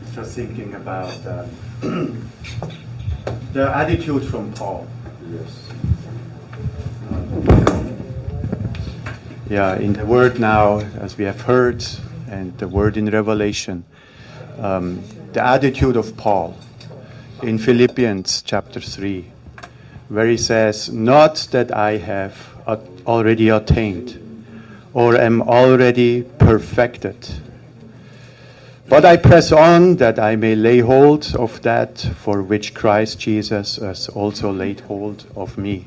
just thinking about the attitude from Paul. Yes. Yeah, in the word now, as we have heard, and the word in Revelation, the attitude of Paul in Philippians chapter 3, where he says, "Not that I have already attained or am already perfected, but I press on that I may lay hold of that for which Christ Jesus has also laid hold of me."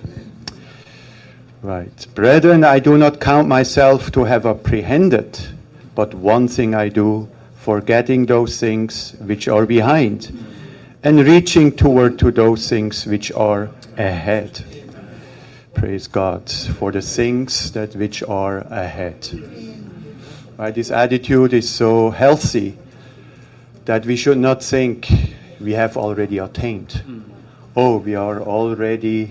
Right. "Brethren, I do not count myself to have apprehended, but one thing I do, forgetting those things which are behind, and reaching toward to those things which are ahead." Praise God for the things that which are ahead. Right, this attitude is so healthy that we should not think we have already attained. Oh, we are already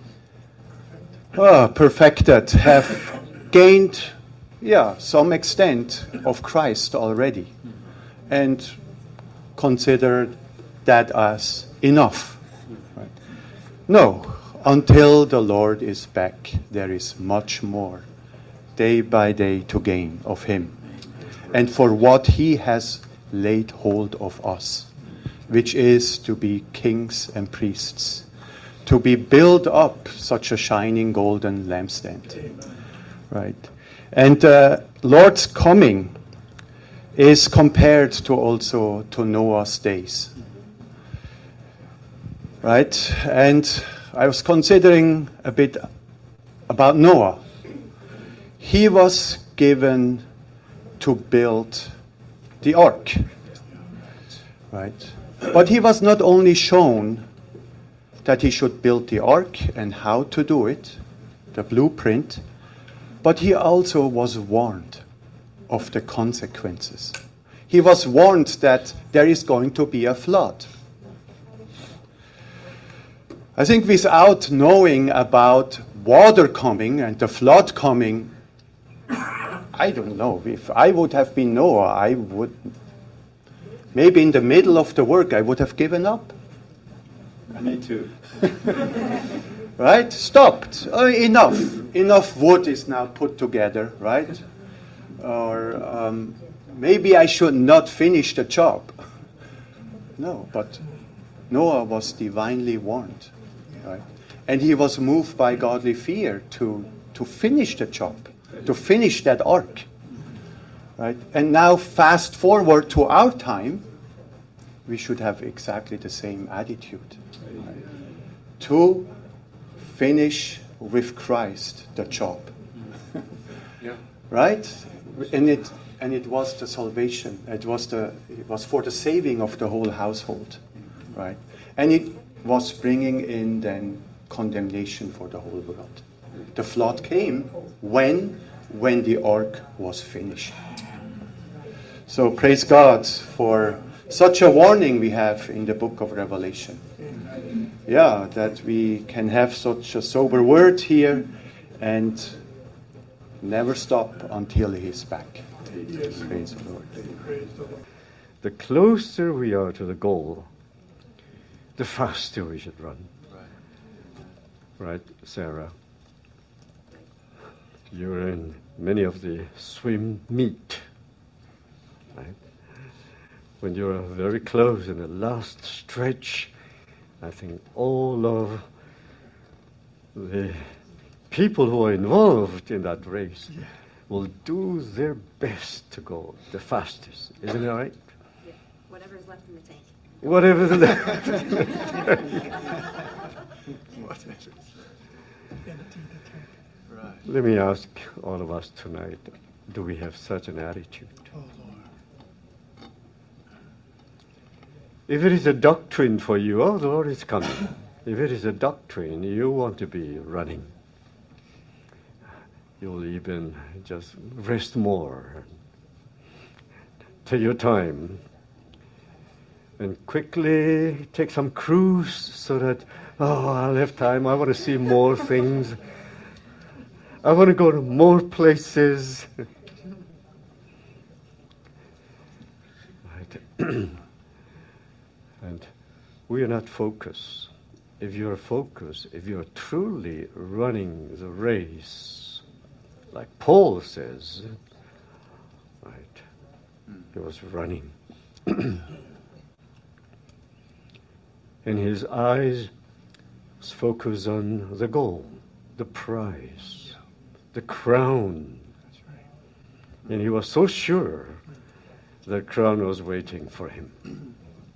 perfected, have gained, some extent of Christ already, and consider that as enough. Right? No, until the Lord is back, there is much more, day by day, to gain of Him, and for what He has laid hold of us, which is to be kings and priests, to be built up such a shining golden lampstand. Right? And Lord's coming is compared to Noah's days. Right? And I was considering a bit about Noah. He was given to build the ark. Right? But he was not only shown that he should build the ark and how to do it, the blueprint, but he also was warned of the consequences. He was warned that there is going to be a flood. I think without knowing about water coming and the flood coming, I don't know. If I would have been Noah, I would, maybe in the middle of the work, I would have given up. Me too. Right? Stopped. Enough wood is now put together, right? Or maybe I should not finish the job. No, but Noah was divinely warned, right? And he was moved by godly fear to finish the job, to finish that ark, right? And now fast forward to our time, we should have exactly the same attitude. Right? To finish with Christ the job. Right? And it was the salvation. It was for the saving of the whole household. Right? And it was bringing in then condemnation for the whole world. The flood came when the ark was finished. So praise God for such a warning we have in the book of Revelation. Yeah, that we can have such a sober word here and never stop until He is back. Yes. Praise the Lord. The closer we are to the goal, the faster we should run. Right, Sarah? You're in many of the swim meet, right? When you're very close in the last stretch, I think all of the people who are involved in that race will do their best to go the fastest. Isn't it right? Yeah. Whatever's left in the tank. Whatever's left in the tank. Let me ask all of us tonight, do we have such an attitude? Oh, Lord. If it is a doctrine for you, oh, the Lord is coming. If it is a doctrine, you want to be running. You'll even just rest more. Take your time. And quickly take some cruise so that, I'll have time. I want to see more things. I want to go to more places. Right. And we are not focused. If you're focused, if you're truly running the race, like Paul says, right, he was running. And his eyes was focused on the goal, the prize, the crown. And he was so sure the crown was waiting for him.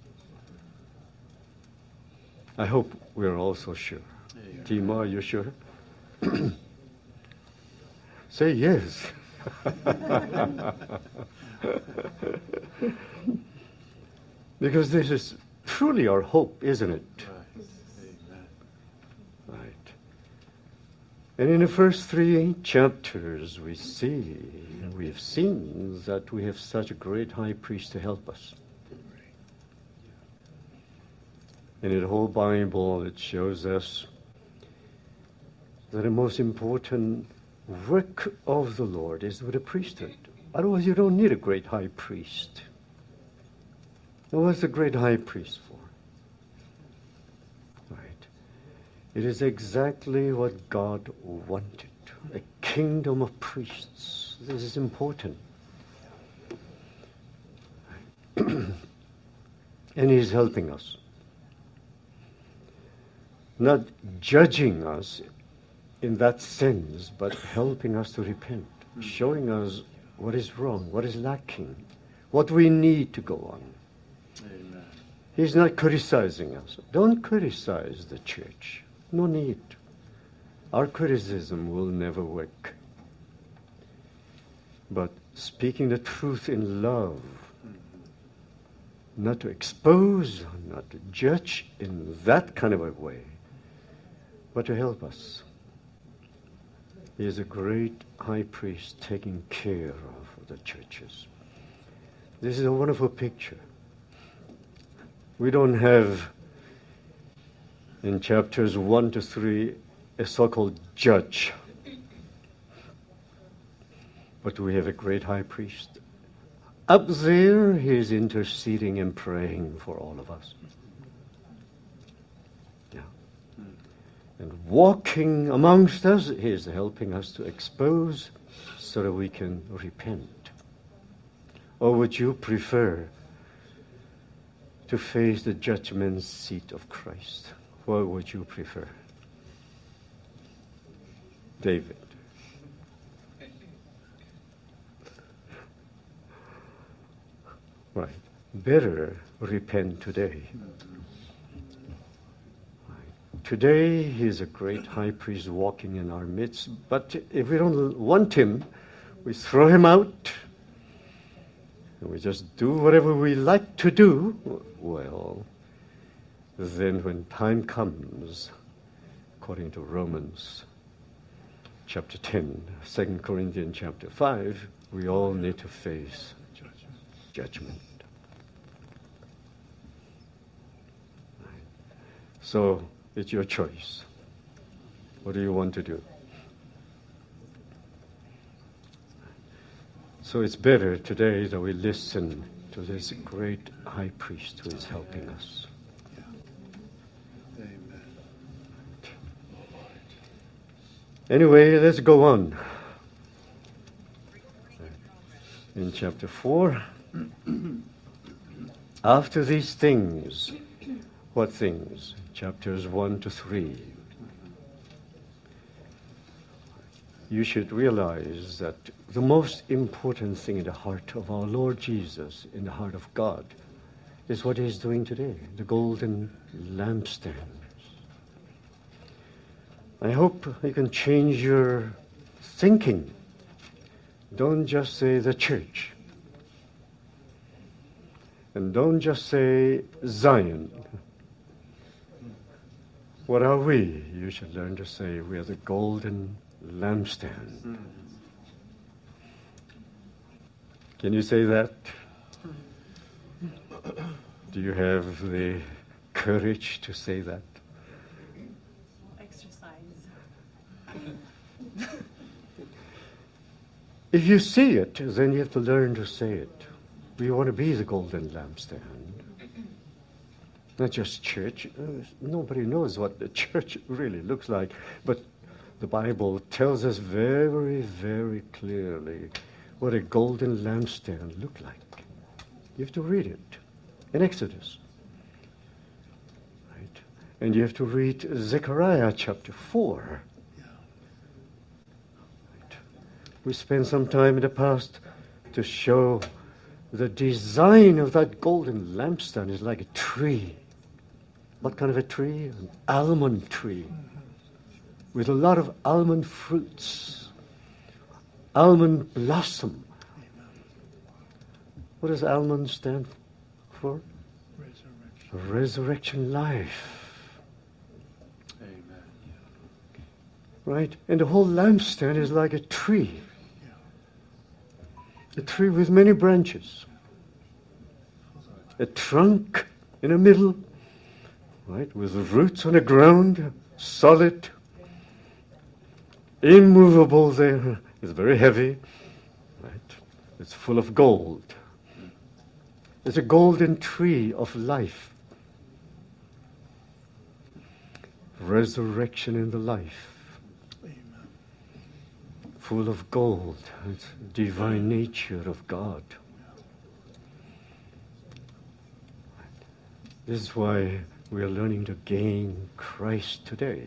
I hope we're also sure. Timo, are you sure? Say yes. Because this is truly our hope, isn't it? Right. And in the first 3 chapters we've seen that we have such a great high priest to help us. And in the whole Bible, it shows us that the most important work of the Lord is with the priesthood. Otherwise, you don't need a great high priest. Now, what's a great high priest for? Right. It is exactly what God wanted. A kingdom of priests. This is important. And He's helping us. Not judging us in that sense, but helping us to repent, showing us what is wrong, what is lacking, what we need to go on. Amen. He's not criticizing us. Don't criticize the church. No need. Our criticism will never work. But speaking the truth in love, not to expose, not to judge in that kind of a way, but to help us. He is a great high priest taking care of the churches. This is a wonderful picture. We don't have, in chapters 1 to 3, a so-called judge. But we have a great high priest. Up there, he is interceding and praying for all of us. And walking amongst us, He is helping us to expose so that we can repent. Or would you prefer to face the judgment seat of Christ? What would you prefer? David. Right. Better repent today. Today, He is a great high priest walking in our midst. But if we don't want Him, we throw Him out. And we just do whatever we like to do. Well, then when time comes, according to Romans chapter 10, 2 Corinthians chapter 5, we all need to face judgment. So, it's your choice. What do you want to do? So it's better today that we listen to this great high priest who is helping us. Amen. Anyway, let's go on. In chapter 4, after these things, what things? Chapters 1 to 3. You should realize that the most important thing in the heart of our Lord Jesus, in the heart of God, is what He's doing today, the golden lampstands. I hope you can change your thinking. Don't just say the church. And don't just say Zion. What are we? You should learn to say we are the golden lampstand. Can you say that? Do you have the courage to say that? Exercise. If you see it, then you have to learn to say it. We want to be the golden lampstand. Not just church. Nobody knows what the church really looks like. But the Bible tells us very, very clearly what a golden lampstand looked like. You have to read it in Exodus. Right? And you have to read Zechariah chapter 4. Right? We spent some time in the past to show the design of that golden lampstand is like a tree. What kind of a tree? An almond tree with a lot of almond fruits, almond blossom. What does almond stand for? Resurrection. Resurrection life. Amen. Right? And the whole lampstand is like a tree. A tree with many branches. A trunk in the middle, right? With roots on the ground, solid, immovable there. It's very heavy, right? It's full of gold. It's a golden tree of life. Resurrection in the life. Amen. Full of gold. It's divine nature of God. This is why we are learning to gain Christ today.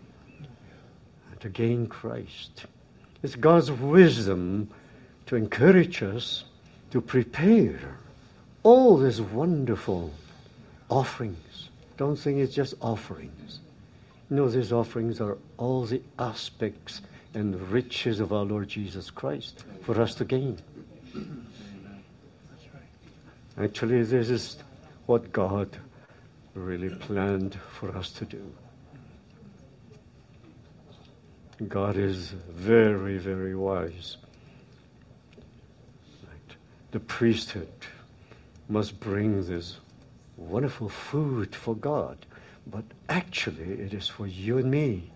To gain Christ. It's God's wisdom to encourage us to prepare all these wonderful offerings. Don't think it's just offerings. No, these offerings are all the aspects and riches of our Lord Jesus Christ for us to gain. Amen. That's right. Actually, this is what God really planned for us to do. God is very, very wise. Right. The priesthood must bring this wonderful food for God, but actually it is for you and me.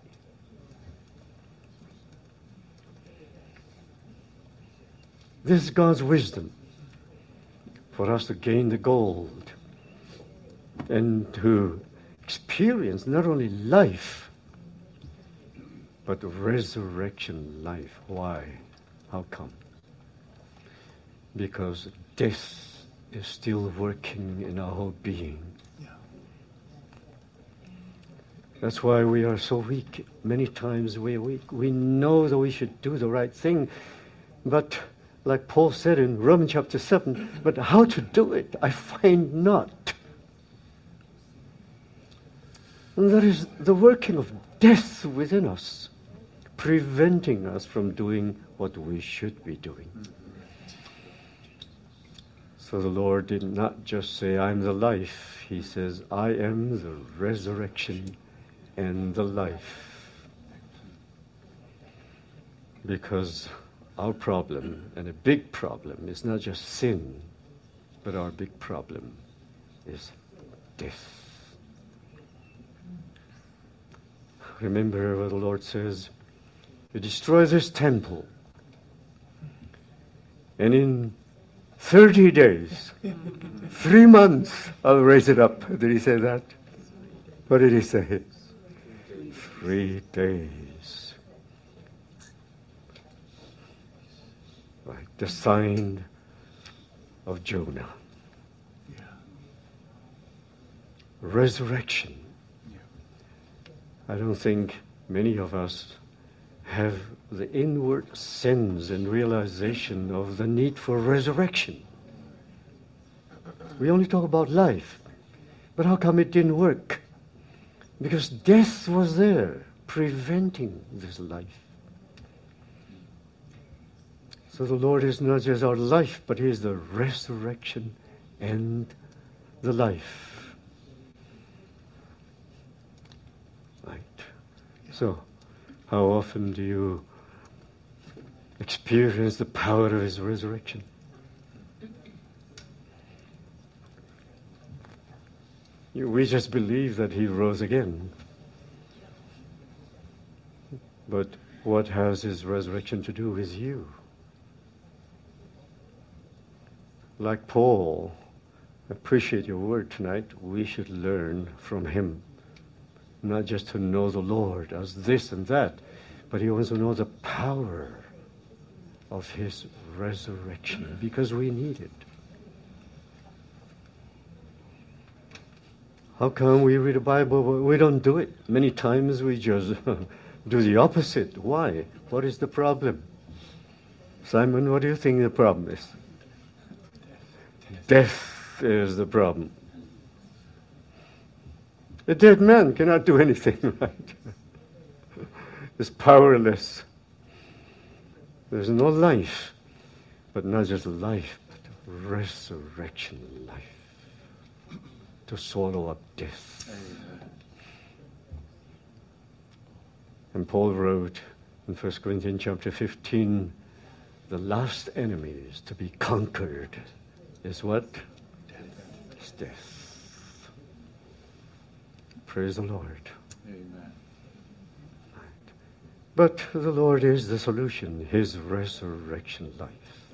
This is God's wisdom for us to gain the gold and to experience not only life, but resurrection life. Why? How come? Because death is still working in our whole being. Yeah. That's why we are so weak. Many times we are weak. We know that we should do the right thing, but like Paul said in Romans chapter 7, but how to do it I find not. And that is the working of death within us, preventing us from doing what we should be doing. So the Lord did not just say, I'm the life. He says, I am the resurrection and the life. Because our problem, and a big problem, is not just sin, but our big problem is death. Remember what the Lord says, you destroy this temple, and in 30 days, 3 months, I'll raise it up. Did he say that? What did he say? 3 days. Right, the sign of Jonah. Yeah. Resurrection. Yeah. I don't think many of us have the inward sense and realization of the need for resurrection. We only talk about life. But how come it didn't work? Because death was there, preventing this life. So the Lord is not just our life, but He is the resurrection and the life. Right. So, how often do you experience the power of His resurrection? We just believe that He rose again. But what has His resurrection to do with you? Like Paul, appreciate your word tonight. We should learn from him. Not just to know the Lord as this and that, but he wants to know the power of his resurrection, because we need it. How come we read the Bible, but we don't do it? Many times we just do the opposite. Why? What is the problem? Simon, what do you think the problem is? Death is the problem. A dead man cannot do anything, right? It's powerless. There's no life, but not just life, but resurrection life to swallow up death. Amen. And Paul wrote in 1 Corinthians chapter 15, the last enemies to be conquered is what? It's death. Praise the Lord. Amen. But the Lord is the solution, his resurrection life.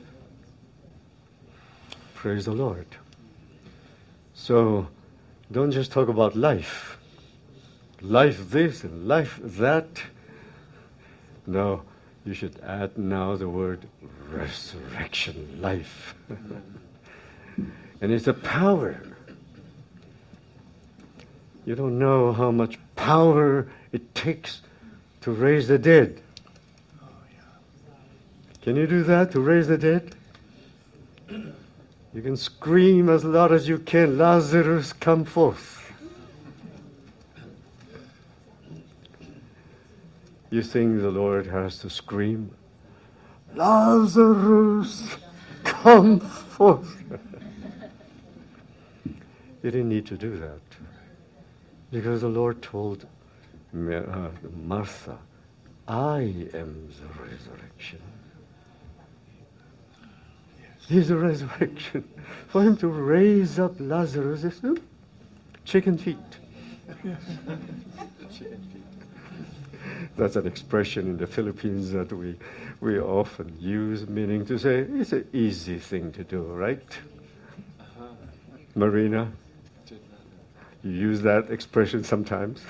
Praise the Lord. So, don't just talk about life. Life this and life that. No, you should add now the word resurrection life. And it's a power. You don't know how much power it takes to raise the dead. Can you do that, to raise the dead? You can scream as loud as you can, Lazarus, come forth. You think the Lord has to scream, Lazarus, come forth. He didn't need to do that, because the Lord told Martha, I am the resurrection. He's the resurrection. For him to raise up Lazarus is chicken feet. That's an expression in the Philippines that we often use, meaning to say it's an easy thing to do, right? Marina, you use that expression sometimes.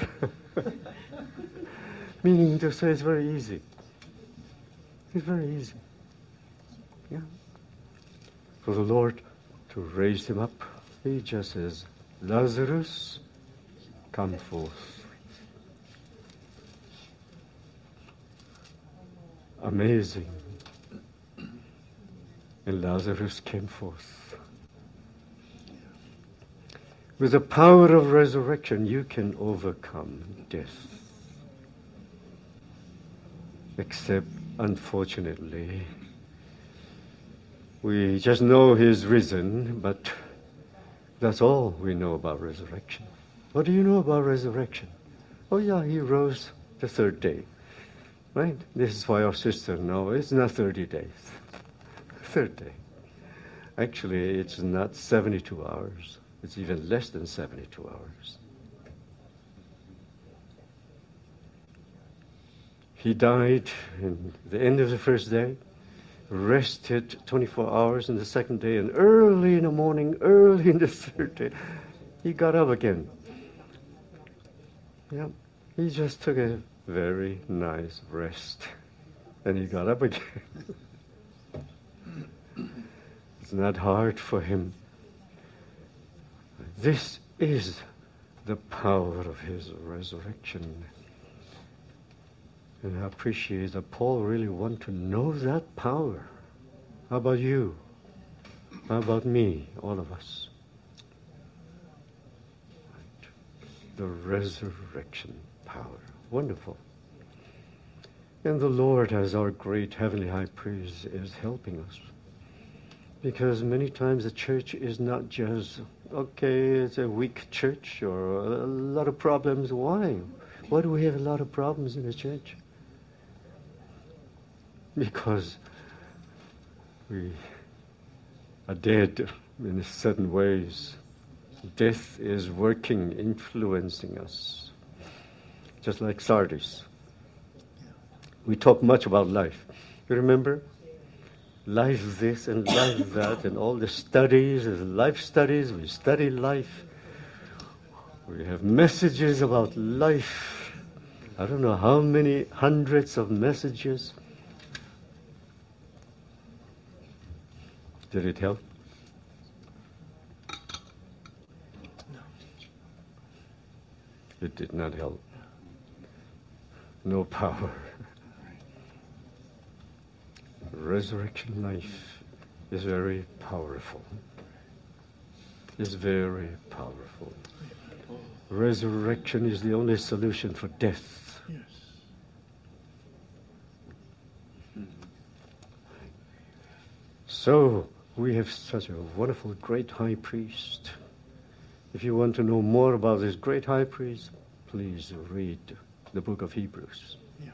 Meaning to say it's very easy. It's very easy. Yeah. For the Lord to raise him up, he just says, Lazarus, come forth. Amazing. And Lazarus came forth. With the power of resurrection, you can overcome death. Except, unfortunately, we just know he's risen, but that's all we know about resurrection. What do you know about resurrection? Oh yeah, he rose the third day. Right? This is why our sister, no, it's not 30 days. Third day. Actually, it's not 72 hours. It's even less than 72 hours. He died in the end of the first day, rested 24 hours in the second day, and early in the morning, early in the third day, he got up again. Yeah, he just took a very nice rest, and he got up again. It's not hard for him. This is the power of his resurrection. And I appreciate that Paul really wants to know that power. How about you? How about me? All of us. Right. The resurrection power. Wonderful. And the Lord, as our great heavenly high priest, is helping us. Because many times the church is not just, okay, it's a weak church or a lot of problems. Why? Why do we have a lot of problems in the church? Because we are dead in certain ways. Death is working, influencing us. Just like Sardis. We talk much about life. You remember? life this and life that, and all the studies, life studies, we study life. We have messages about life. I don't know how many hundreds of messages. Did it help? No. It did not help. No power. Resurrection life is very powerful. It's very powerful. Resurrection is the only solution for death. Yes. So, we have such a wonderful great high priest. If you want to know more about this great high priest, please read the book of Hebrews. Yeah.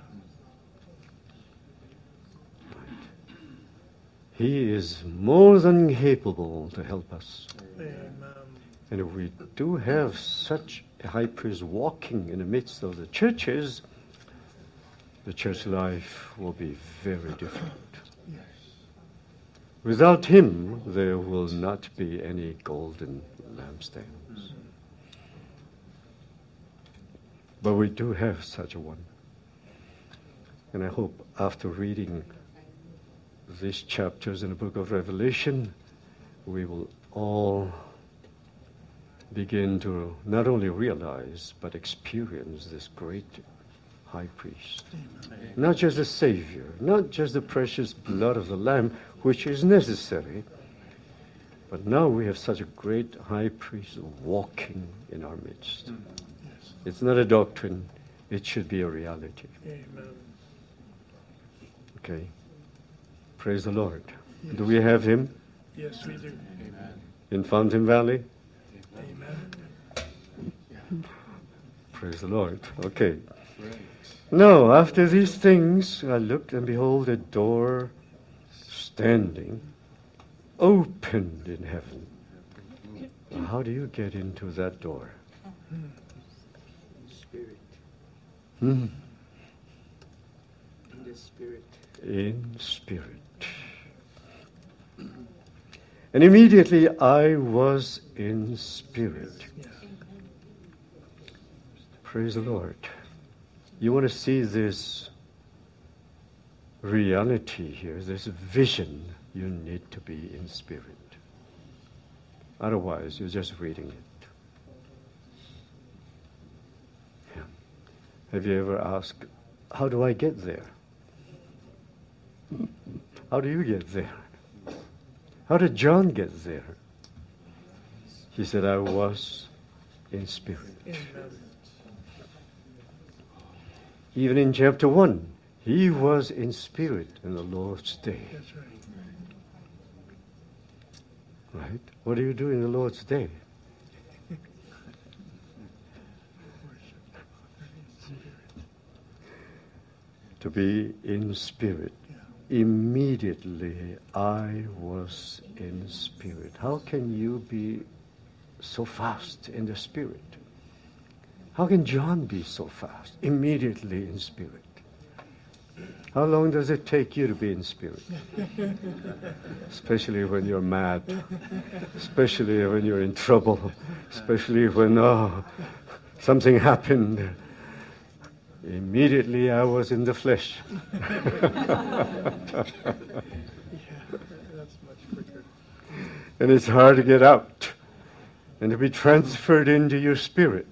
He is more than capable to help us. Amen. And if we do have such a high priest walking in the midst of the churches, the church life will be very different. Yes. Without him, there will not be any golden lampstands. But we do have such a one. And I hope after reading these chapters in the book of Revelation, we will all begin to not only realize, but experience this great high priest. Amen. Not just the Savior, not just the precious blood of the Lamb, which is necessary, but now we have such a great high priest walking in our midst. Yes. It's not a doctrine, it should be a reality. Amen. Okay? Praise the Lord. Yes. Do we have him Yes, we do. Amen. in Fountain Valley? Amen. Praise the Lord. Okay. Great. Now, after these things, I looked, and behold, a door standing, opened in heaven. How do you get into that door? Spirit. Hmm. In the Spirit. In spirit. And immediately I was in spirit. Yes. Praise the Lord. You want to see this reality here, this vision, you need to be in spirit. Otherwise, you're just reading it. Yeah. Have you ever asked, how do I get there? How do you get there? How did John get there? He said, I was in spirit. Amen. Even in chapter 1, he was in spirit in the Lord's day. That's right. Right? What do you do in the Lord's day? Worship in spirit. To be in spirit. Yeah. Immediately I was in spirit. How can you be so fast in the spirit? How can John be so fast? Immediately in spirit. How long does it take you to be in spirit? Especially when you're mad. Especially when you're in trouble. Especially when, something happened. Immediately I was in the flesh. Yeah, that's much quicker. And it's hard to get out and to be transferred into your spirit.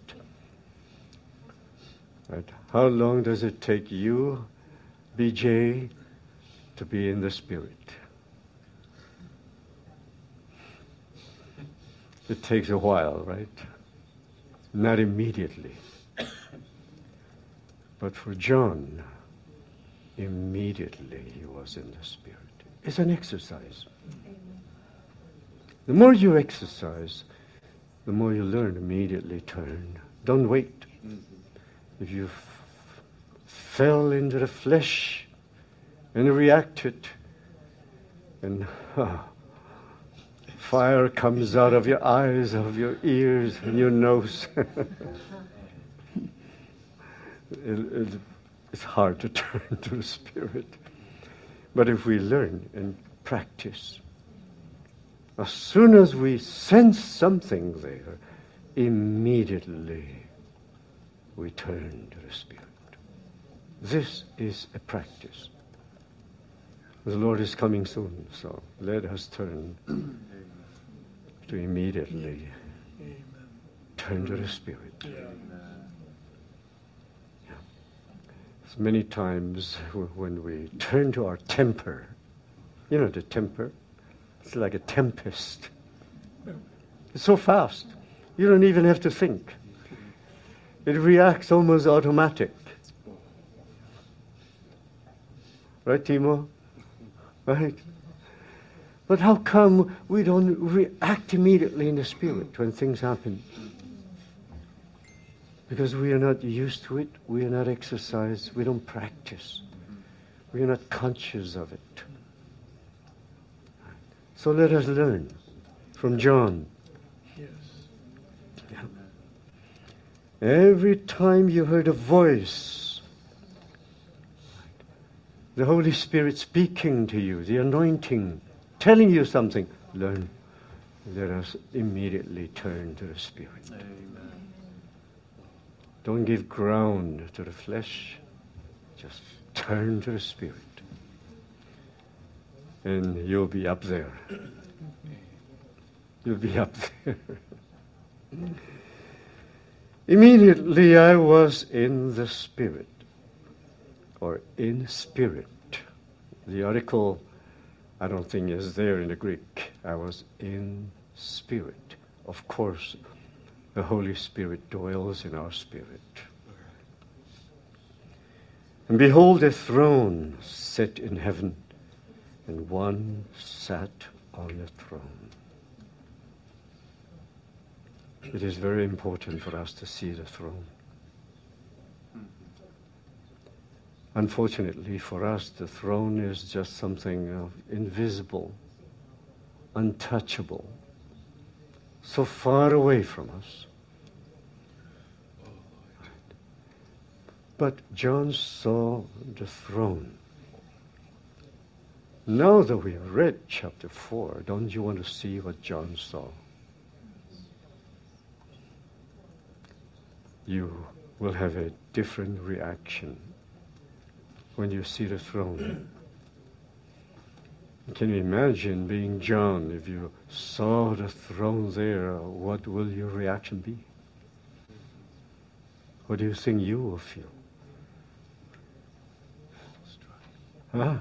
Right? How long does it take you, BJ, to be in the spirit? It takes a while, right? Not immediately. But for John, immediately he was in the spirit. It's an exercise. The more you exercise, the more you learn. Immediately turn. Don't wait. If you fell into the flesh and reacted, and fire comes out of your eyes, of your ears, and your nose. It's hard to turn to the Spirit. But if we learn and practice. As soon as we sense something there, immediately we turn to the Spirit. This is a practice. The Lord is coming soon, so let us turn to immediately turn to the Spirit. As many times when we turn to our temper, you know the temper? It's like a tempest. It's so fast. You don't even have to think. It reacts almost automatic. Right, Timo? Right? But how come we don't react immediately in the Spirit when things happen? Because we are not used to it, we are not exercised, we don't practice. We are not conscious of it. So let us learn from John. Yes. Every time you heard a voice, the Holy Spirit speaking to you, the anointing, telling you something, learn. Let us immediately turn to the Spirit. Amen. Don't give ground to the flesh. Just turn to the Spirit. And you'll be up there. You'll be up there. Immediately I was in the Spirit, or in spirit. The article, I don't think is there in the Greek. I was in spirit. Of course, the Holy Spirit dwells in our spirit. And behold, a throne set in heaven, and one sat on the throne. It is very important for us to see the throne. Unfortunately for us, the throne is just something invisible, untouchable, so far away from us. But John saw the throne. Now that we have read chapter 4, don't you want to see what John saw? You will have a different reaction when you see the throne. Can you imagine being John? If you saw the throne there, what will your reaction be? What do you think you will feel? Huh?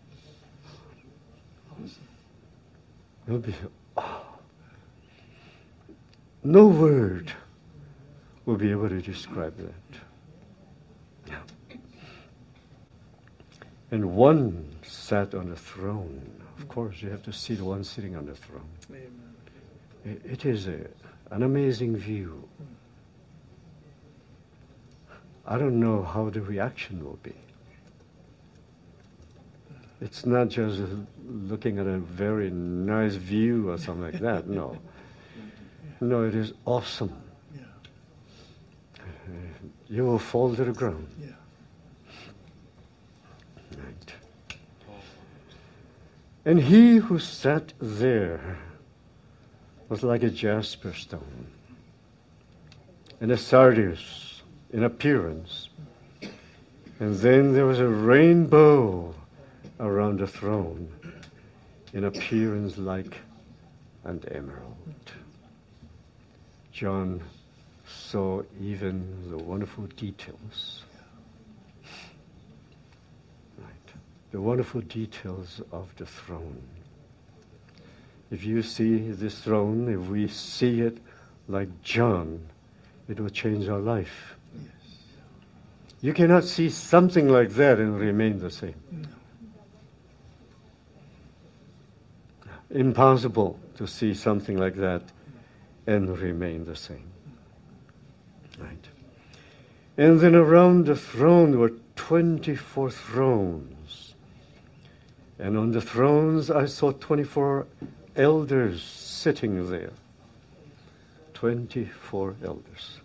You'll be, no word will be able to describe that. Yeah. And one sat on the throne. Of course, you have to see the one sitting on the throne. Amen. It is an amazing view. I don't know how the reaction will be. It's not just looking at a very nice view or something like that. No. No, it is awesome. Yeah. You will fall to the ground. Yeah. Right. And he who sat there was like a jasper stone and a sardius in appearance. And then there was a rainbow around the throne in appearance like an emerald. John saw even the wonderful details. Right. The wonderful details of the throne. If you see this throne, if we see it like John, it will change our life. Yes. You cannot see something like that and remain the same. No. Impossible to see something like that and remain the same. Right. And then around the throne were 24 thrones. And on the thrones I saw 24 elders sitting there. 24 elders.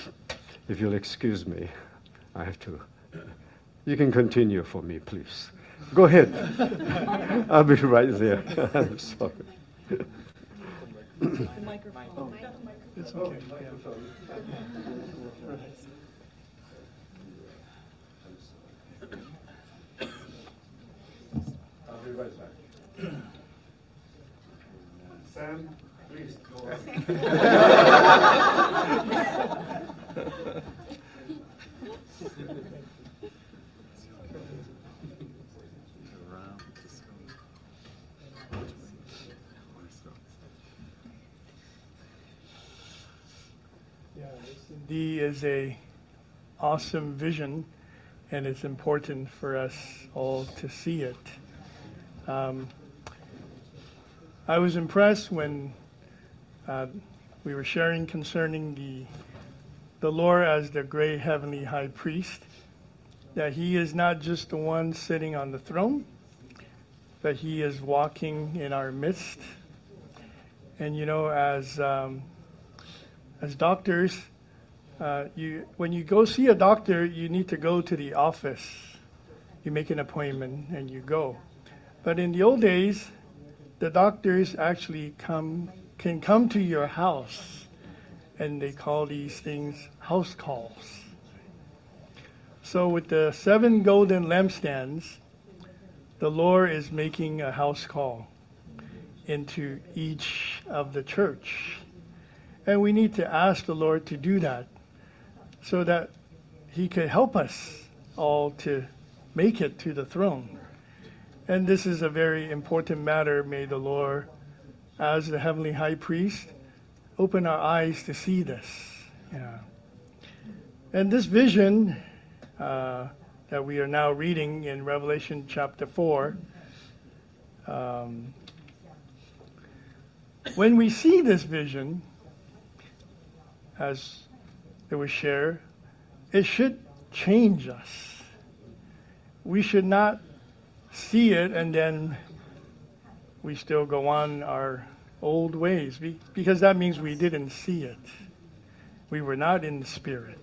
If you'll excuse me, I have to. You can continue for me, please. Go ahead. I'll be right there. I'm sorry. It's okay. I'll be right back. Sam, please go on. D is a awesome vision, and it's important for us all to see it. I was impressed when we were sharing concerning the Lord as the great heavenly high priest, that he is not just the one sitting on the throne, but he is walking in our midst. And you know, as doctors, when you go see a doctor, you need to go to the office. You make an appointment and you go. But in the old days, the doctors actually can come to your house, and they call these things house calls. So with the 7 golden lampstands, the Lord is making a house call into each of the church. And we need to ask the Lord to do that, so that he could help us all to make it to the throne. And this is a very important matter. May the Lord, as the heavenly high priest, open our eyes to see this. Yeah. And this vision that we are now reading in Revelation chapter 4, when we see this vision, as it was shared, it should change us. We should not see it and then we still go on our old ways, because that means we didn't see it. We were not in the Spirit.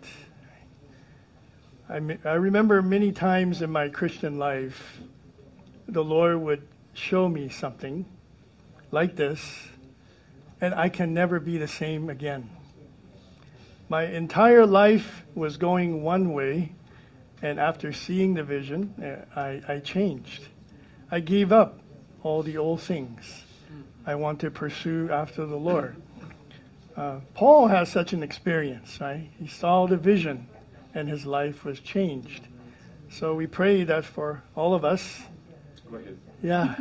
I remember many times in my Christian life, the Lord would show me something like this, and I can never be the same again. My entire life was going one way, and after seeing the vision, I changed. I gave up all the old things. I want to pursue after the Lord. Paul has such an experience, right? He saw the vision, and his life was changed. So we pray that for all of us. Go ahead. Yeah.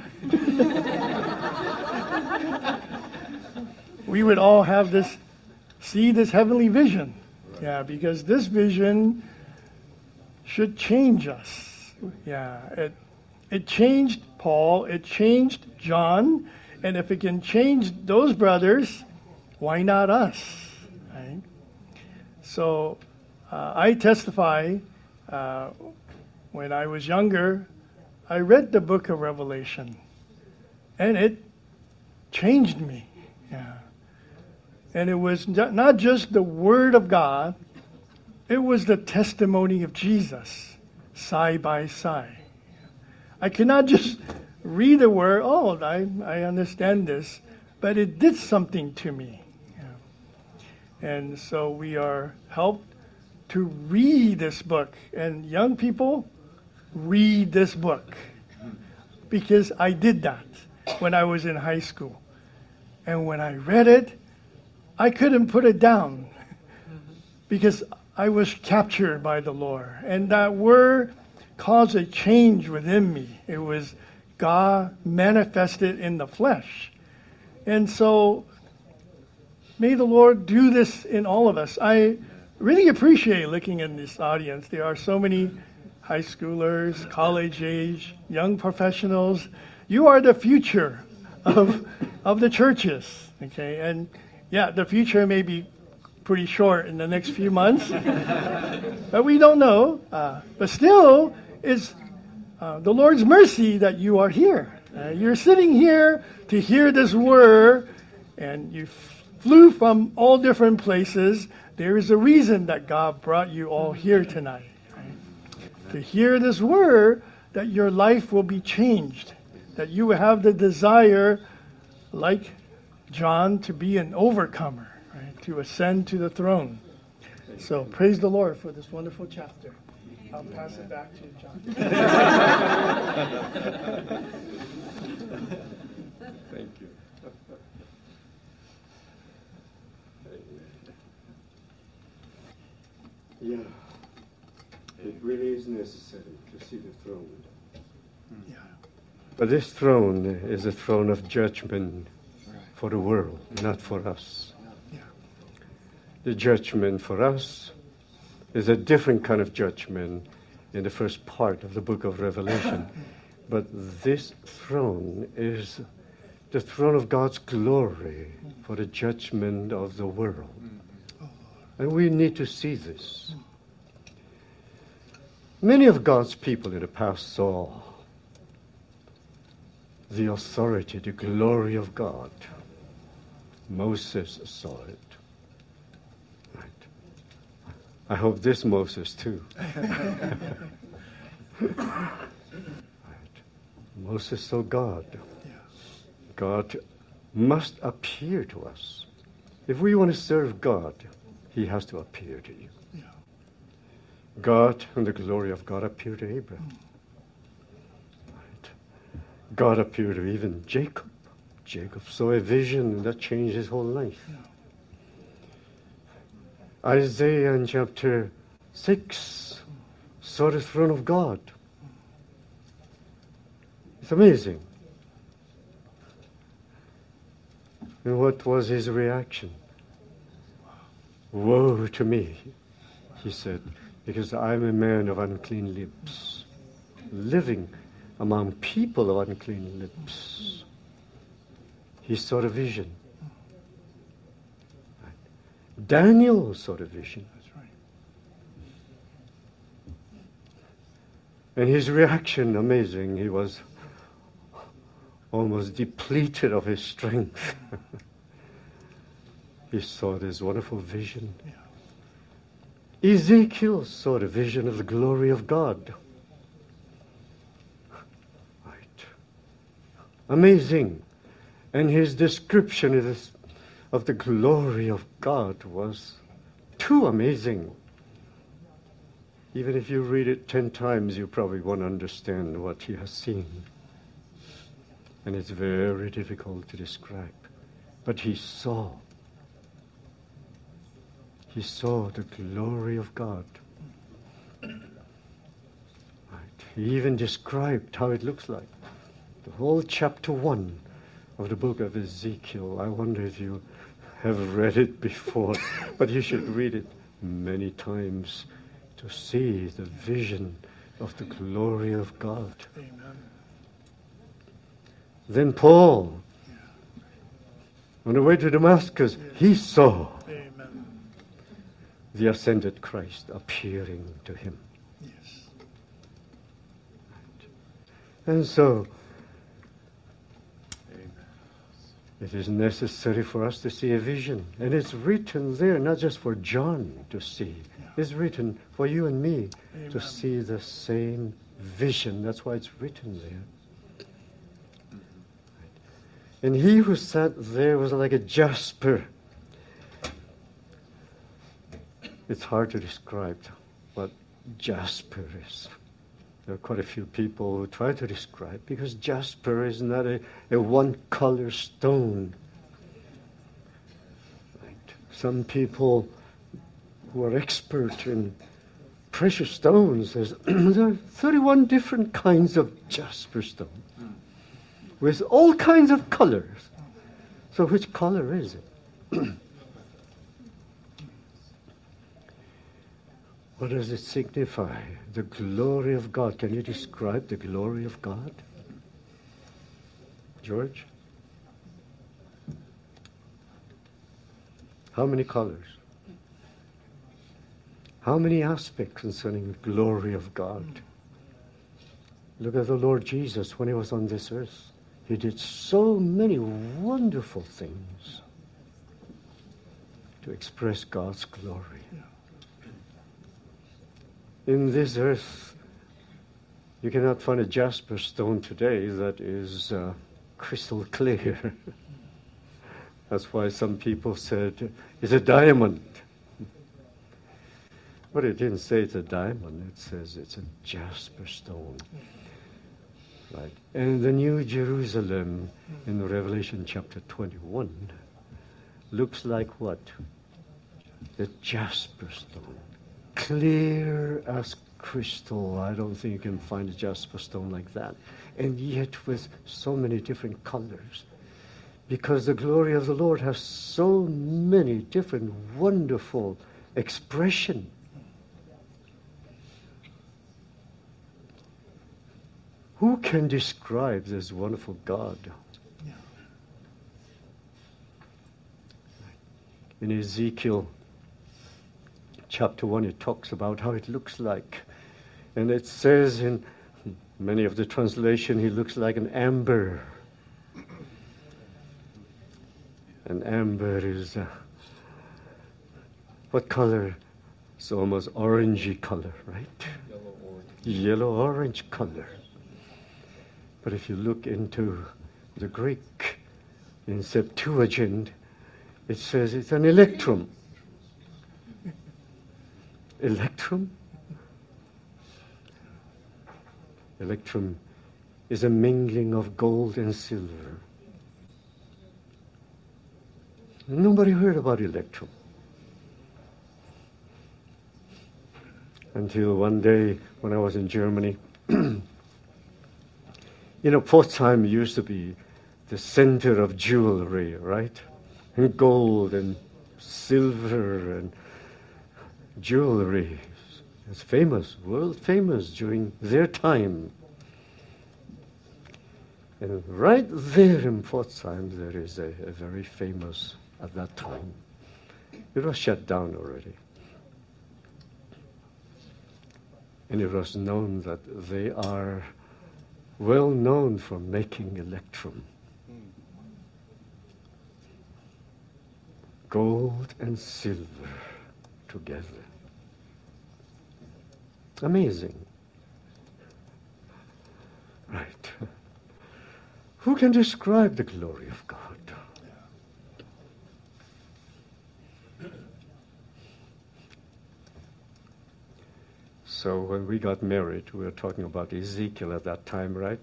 We would all have this, see this heavenly vision. Right. Yeah, because this vision should change us. Yeah, it changed Paul, it changed John, and if it can change those brothers, why not us? Right? So I testify, when I was younger, I read the book of Revelation, and it changed me. Yeah. And it was not just the Word of God, it was the testimony of Jesus, side by side. I cannot just read the Word, oh, I understand this, but it did something to me. Yeah. And so we are helped to read this book. And young people, read this book. Because I did that when I was in high school. And when I read it, I couldn't put it down because I was captured by the Lord. And that word caused a change within me. It was God manifested in the flesh. And so may the Lord do this in all of us. I really appreciate looking in this audience. There are so many high schoolers, college age, young professionals. You are the future of the churches. Okay, and yeah, the future may be pretty short in the next few months, but we don't know. But still, it's the Lord's mercy that you are here. You're sitting here to hear this word, and you flew from all different places. There is a reason that God brought you all here tonight. Right? To hear this word that your life will be changed, that you will have the desire, like John, to be an overcomer, right? To ascend to the throne. So praise the Lord for this wonderful chapter. I'll pass it back to John. Thank you. Yeah, it really is necessary to see the throne. Yeah. But this throne is a throne of judgment for the world, not for us. Yeah. The judgment for us is a different kind of judgment in the first part of the book of Revelation. But this throne is the throne of God's glory for the judgment of the world. And we need to see this. Many of God's people in the past saw the authority, the glory of God. Moses saw it. Right. I hope this Moses too. Right. Moses saw God. God must appear to us. If we want to serve God, He has to appear to you. Yeah. God and the glory of God appeared to Abraham. Right. God appeared to even Jacob. Jacob saw a vision that changed his whole life. Yeah. Isaiah in chapter 6 saw the throne of God. It's amazing. And what was his reaction? Woe to me, he said, because I'm a man of unclean lips, living among people of unclean lips. He saw the vision. Daniel saw the vision. That's right. And his reaction, amazing, he was almost depleted of his strength. He saw this wonderful vision. Yeah. Ezekiel saw the vision of the glory of God. Right. Amazing. And his description of the glory of God was too amazing. Even if you read it 10 times, you probably won't understand what he has seen. And it's very difficult to describe. But he saw. He saw the glory of God. Right. He even described how it looks like. The whole chapter 1 of the book of Ezekiel. I wonder if you have read it before, but you should read it many times to see the vision of the glory of God. Amen. Then Paul, on the way to Damascus, he saw Amen. the ascended Christ appearing to him. Yes. And so, it is necessary for us to see a vision. And it's written there, not just for John to see. It's written for you and me to Amen. see the same vision. That's why it's written there. And he who sat there was like a jasper. It's hard to describe what jasper is. There are quite a few people who try to describe, because jasper is not a one-color stone. Right. Some people who are expert in precious stones, there are 31 different kinds of jasper stone with all kinds of colors. So which color is it? What does it signify? The glory of God. Can you describe the glory of God? George? How many colors? How many aspects concerning the glory of God? Look at the Lord Jesus when he was on this earth. He did so many wonderful things to express God's glory. In this earth, You cannot find a jasper stone today that is crystal clear. That's why some people said it's a diamond. But it didn't say it's a diamond. It says it's a jasper stone. Right. And the New Jerusalem in Revelation chapter 21 looks like what? The jasper stone. Clear as crystal. I don't think you can find a jasper stone like that. And yet with so many different colors. Because the glory of the Lord has so many different wonderful expressions. Who can describe this wonderful God? Yeah. In Ezekiel chapter 1, it talks about how it looks like. And it says in many of the translation, he looks like an amber. An amber is, what color? It's almost orangey color, right? Yellow-orange color. But if you look into the Greek, in Septuagint, it says it's an electrum. Electrum? Electrum is a mingling of gold and silver. Nobody heard about electrum. Until one day when I was in Germany, you know, Pforzheim used to be the center of jewelry, right? And gold and silver and jewelry. It's famous, world famous during their time. And right there in Pforzheim, there is a very famous, at that time. It was shut down already. And it was known that they are well known for making electrum. Gold and silver together. Amazing. Right. Who can describe the glory of God? So when we got married, we were talking about Ezekiel at that time, right?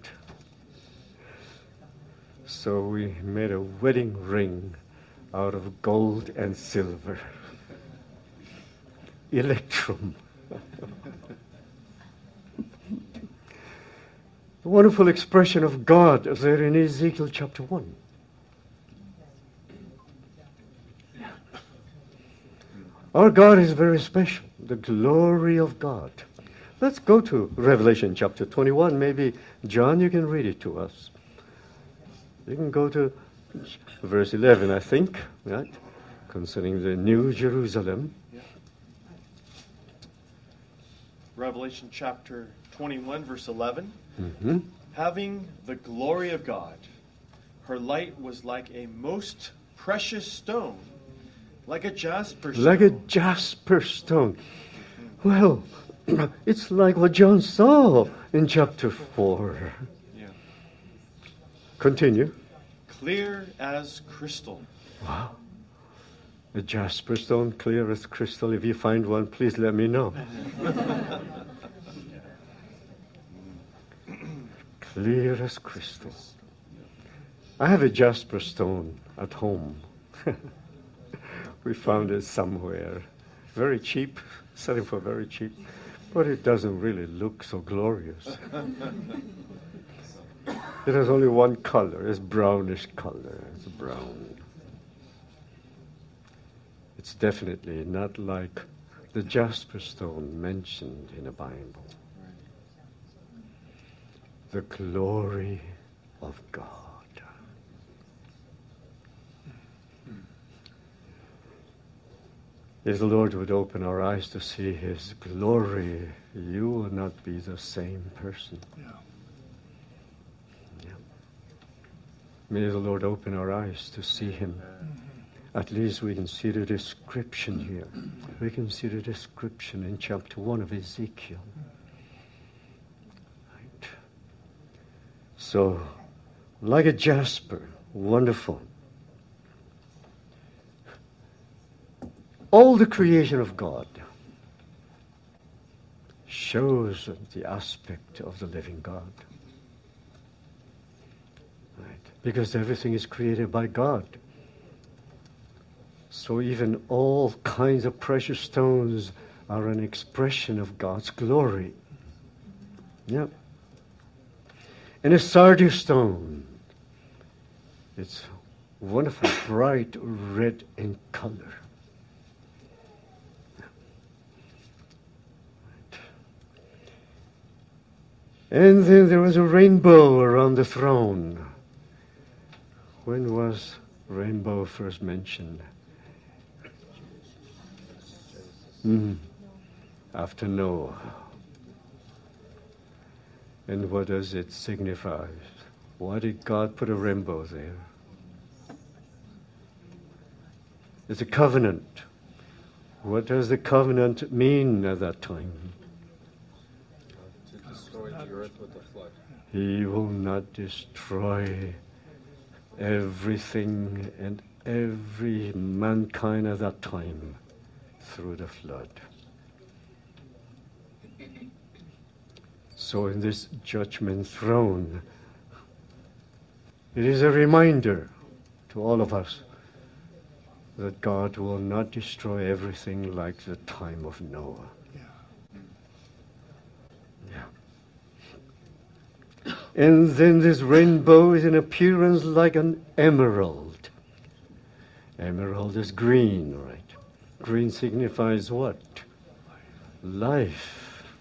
So we made a wedding ring out of gold and silver. Electrum. The wonderful expression of God there in Ezekiel chapter 1. Our God is very special. The glory of God. Let's go to Revelation chapter 21. Maybe, John, you can read it to us. You can go to verse 11, I think, right? Concerning the New Jerusalem. Yeah. Revelation chapter 21, verse 11. Mm-hmm. Having the glory of God, her light was like a most precious stone, like a jasper stone. Like a jasper stone. Well, it's like what John saw in chapter 4. Yeah. Continue. Clear as crystal. Wow. A jasper stone, clear as crystal. If you find one, please let me know. Clear as crystal. I have a jasper stone at home. We found it somewhere. Very cheap, selling for very cheap. But it doesn't really look so glorious. It has only one color. It's brownish color. It's brown. It's definitely not like the jasper stone mentioned in the Bible. The glory of God. If the Lord would open our eyes to see His glory, you will not be the same person. Yeah. Yeah. May the Lord open our eyes to see Him. At least we can see the description here. We can see the description in chapter 1 of Ezekiel. Right. So, like a jasper, wonderful. All the creation of God shows the aspect of the living God. Right? Because everything is created by God. So even all kinds of precious stones are an expression of God's glory. Yep. And a sardius stone, it's wonderful, bright red in color. And then there was a rainbow around the throne. When was rainbow first mentioned? After Noah. And what does it signify? Why did God put a rainbow there? It's a covenant. What does the covenant mean at that time? To destroy the earth with the flood. He will not destroy everything and every mankind at that time through the flood. So in this judgment throne, it is a reminder to all of us that God will not destroy everything like the time of Noah. Yeah. And then this rainbow is in appearance like an emerald. Emerald is green, right? Green signifies what? Life.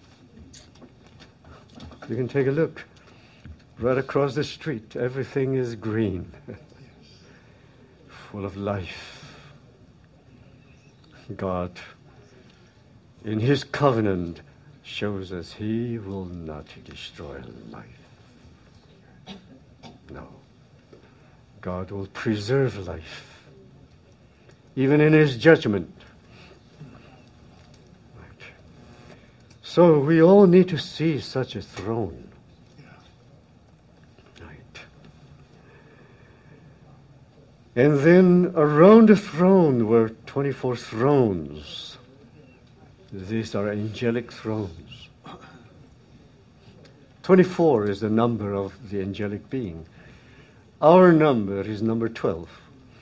You can take a look. Right across the street, everything is green. Full of life. God, in His covenant, shows us He will not destroy life. No. God will preserve life. Even in His judgment. Right. So we all need to see such a throne. Right. And then around the throne were 24 thrones. These are angelic thrones. 24 is the number of the angelic being. Our number is number 12.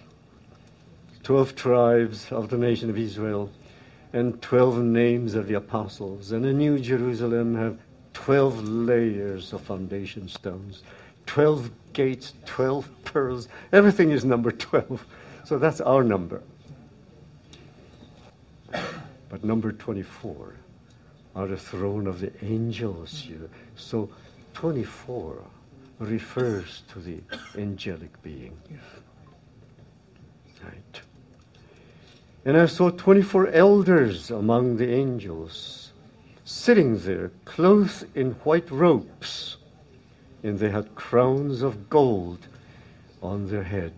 12 tribes of the nation of Israel and 12 names of the apostles. And the New Jerusalem have 12 layers of foundation stones, 12 gates, 12 pearls. Everything is number 12. So that's our number. But number 24 are the throne of the angels here. So 24 refers to the angelic being. Right. And I saw 24 elders among the angels, sitting there, clothed in white robes, and they had crowns of gold on their head.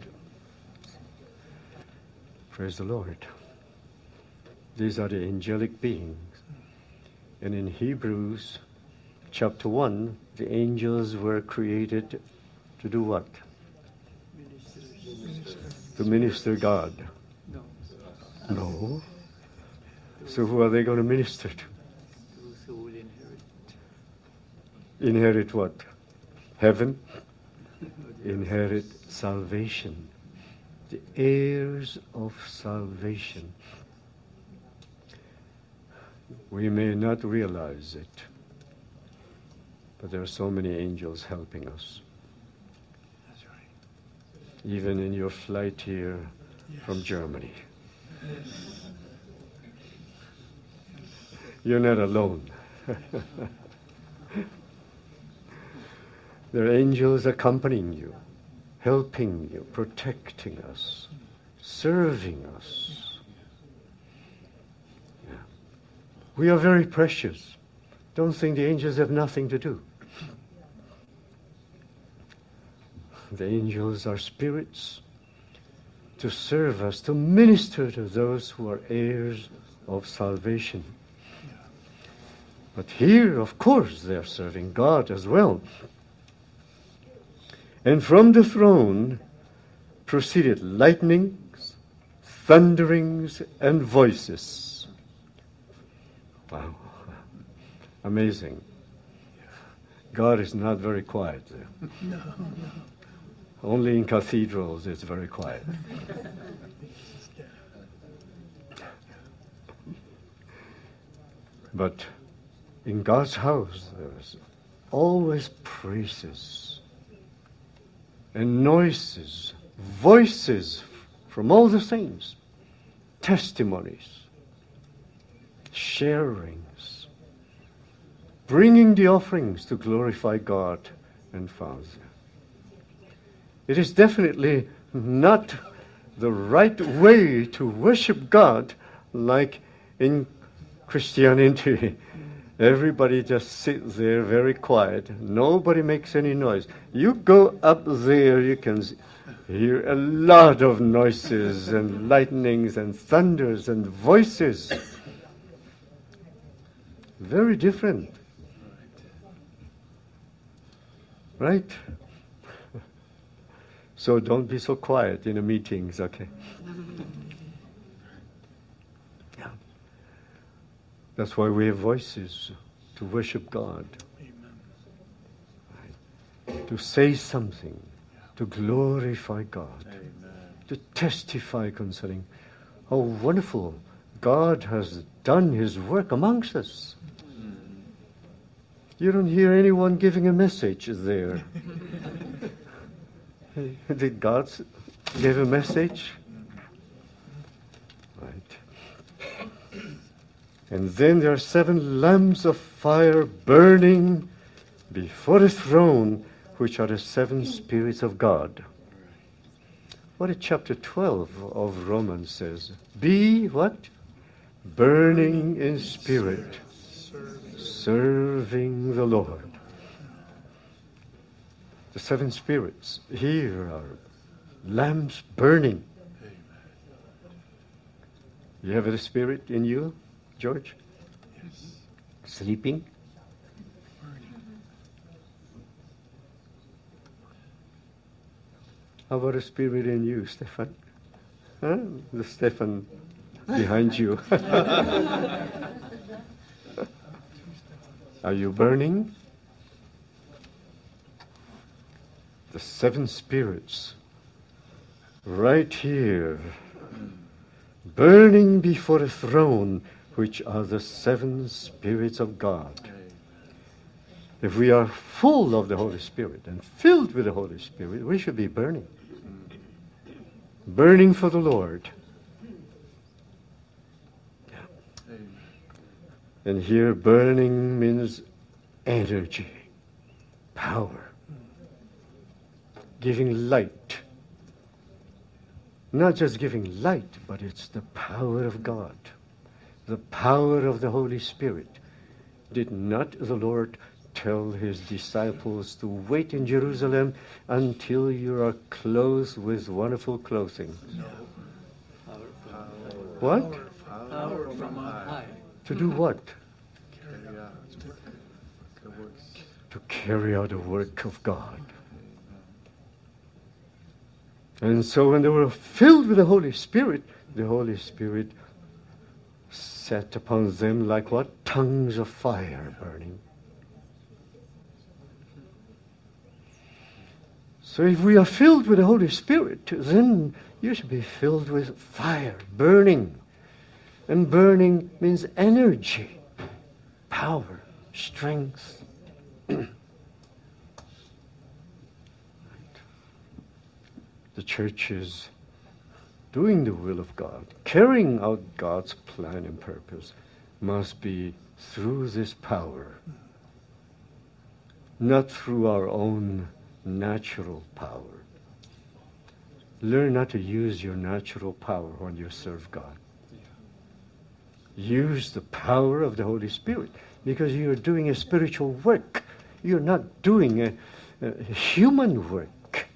Praise the Lord. These are the angelic beings. And in Hebrews chapter 1, the angels were created to do what? To minister God. No. So who are they going to minister to? Those who will inherit. Inherit what? Heaven? Inherit salvation. The heirs of salvation. We may not realize it, but there are so many angels helping us. That's right. Even in your flight here from Germany. You're not alone. There are angels accompanying you, helping you, protecting us, serving us. Yeah. We are very precious. Don't think the angels have nothing to do. The angels are spirits to serve us, to minister to those who are heirs of salvation. But here, of course, they are serving God as well. And from the throne proceeded lightnings, thunderings, and voices. Wow. Amazing. God is not very quiet there. No. Only in cathedrals it's very quiet. But in God's house, there's always praises and noises, voices from all the saints, testimonies, sharings, bringing the offerings to glorify God and Father. It is definitely not the right way to worship God like in Christianity. Everybody just sits there very quiet. Nobody makes any noise. You go up there, you can hear a lot of noises and lightnings and thunders and voices. Very different. Right? So don't be so quiet in the meetings, okay? Yeah. That's why we have voices, to worship God. Right. To say something, to glorify God, to testify concerning how wonderful God has done His work amongst us. You don't hear anyone giving a message there. Did God give a message? Right. And then there are 7 lamps of fire burning before the throne, which are the 7 spirits of God. What did chapter 12 of Romans says? Be what? Burning in spirit, serving the Lord. The 7 spirits here are lamps burning. You have a spirit in you, George? Yes. Sleeping? How about a spirit in you, Stefan? Huh? The Stefan behind you. Are you burning? The 7 spirits, right here, burning before the throne, which are the 7 spirits of God. If we are full of the Holy Spirit and filled with the Holy Spirit, we should be burning. Burning for the Lord. Yeah. And here burning means energy, power. Giving light. Not just giving light, but it's the power of God. The power of the Holy Spirit. Did not the Lord tell His disciples to wait in Jerusalem until you are clothed with wonderful clothing? No. What? Power from on high. To do what? Carry out the works. To carry out the work of God. And so when they were filled with the Holy Spirit sat upon them like what? Tongues of fire burning. So if we are filled with the Holy Spirit, then you should be filled with fire, burning. And burning means energy, power, strength. The church is doing the will of God, carrying out God's plan and purpose, must be through this power, not through our own natural power. Learn not to use your natural power when you serve God. Use the power of the Holy Spirit, because you're doing a spiritual work. You're not doing a human work.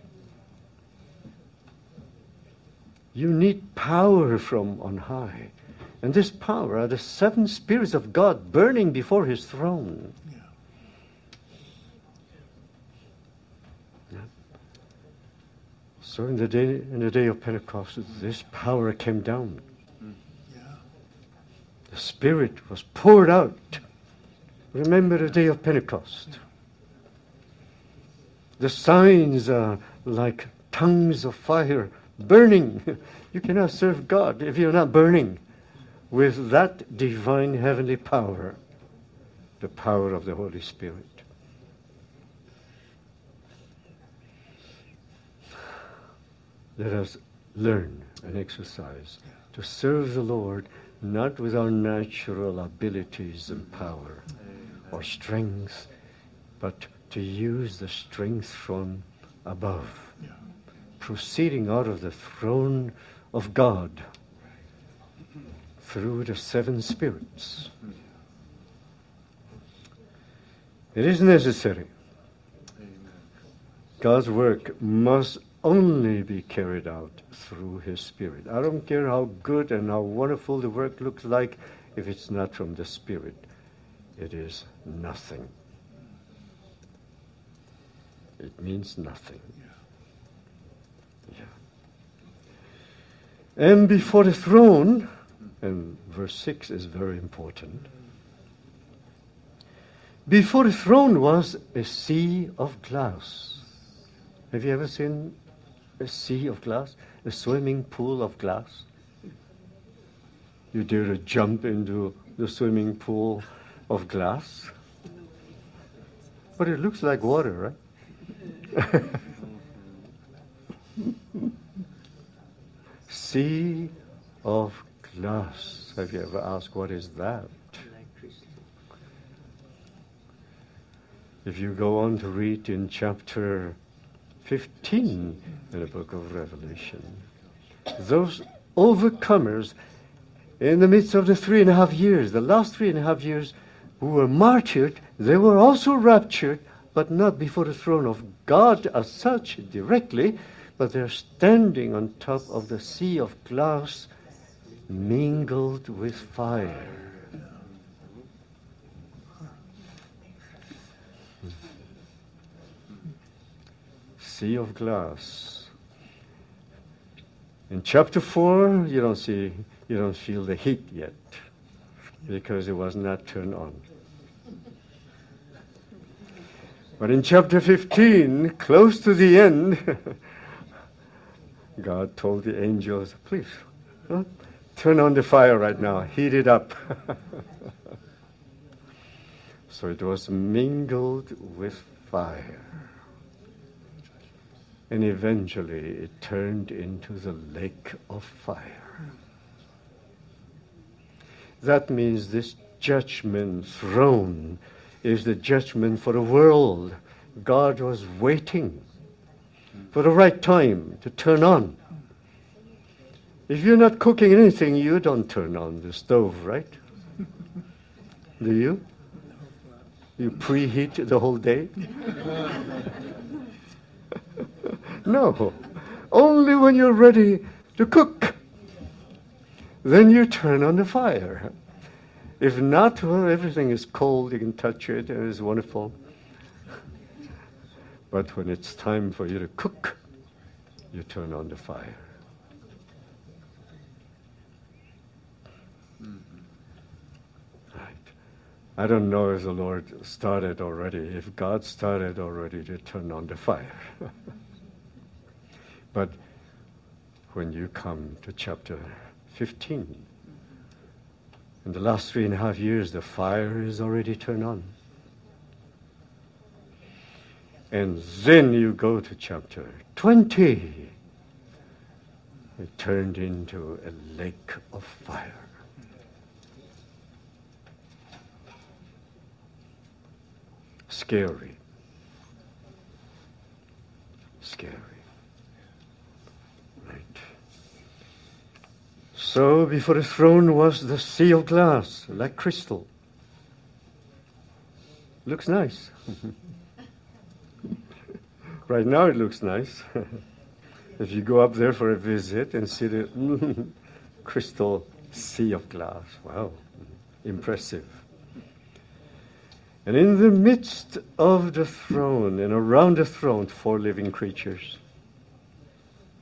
You need power from on high. And this power are the 7 spirits of God burning before His throne. Yeah. Yeah. So in the day of Pentecost, this power came down. The Spirit was poured out. Remember the day of Pentecost. The signs are like tongues of fire burning. You cannot serve God if you're not burning with that divine heavenly power, the power of the Holy Spirit. Let us learn and exercise to serve the Lord not with our natural abilities and power or strength, but to use the strength from above, proceeding out of the throne of God through the seven spirits. It is necessary. God's work must only be carried out through His Spirit. I don't care how good and how wonderful the work looks like, if it's not from the Spirit, it is nothing. It means nothing. Yeah. And before the throne, and verse 6 is very important, before the throne was a sea of glass. Have you ever seen a sea of glass? A swimming pool of glass? You dare to jump into the swimming pool of glass? But it looks like water, right? Sea of glass. Have you ever asked, what is that? If you go on to read in chapter 15 in the book of Revelation, those overcomers in the midst of the 3.5 years, the last 3.5 years, who were martyred, they were also raptured, but not before the throne of God as such directly, but they're standing on top of the sea of glass mingled with fire. Sea of glass. In chapter 4, you don't feel the heat yet, because it was not turned on. But in chapter 15, close to the end, God told the angels, please, turn on the fire right now, heat it up. So it was mingled with fire. And eventually it turned into the lake of fire. That means this judgment throne is the judgment for the world. God was waiting for the right time to turn on. If you're not cooking anything, you don't turn on the stove, right? Do you? You preheat the whole day? No. Only when you're ready to cook, then you turn on the fire. If not, well, everything is cold, you can touch it, and it's wonderful. But when it's time for you to cook, you turn on the fire. Right. I don't know if the Lord started already, if God started already to turn on the fire. But when you come to chapter 15, in the last 3.5 years, the fire is already turned on. And then you go to chapter 20. It turned into a lake of fire. Scary. Scary. Right. So before the throne was the sea of glass, like crystal. Looks nice. Right now it looks nice. If you go up there for a visit and see the crystal sea of glass, wow, impressive. And in the midst of the throne and around the throne, 4 living creatures.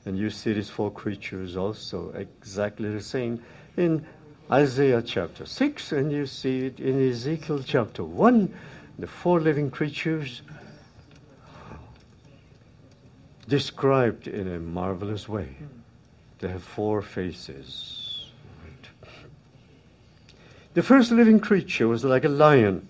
And you see these four creatures also exactly the same in Isaiah chapter 6, and you see it in Ezekiel chapter 1. The four living creatures described in a marvelous way. They have four faces. Right. The first living creature was like a lion.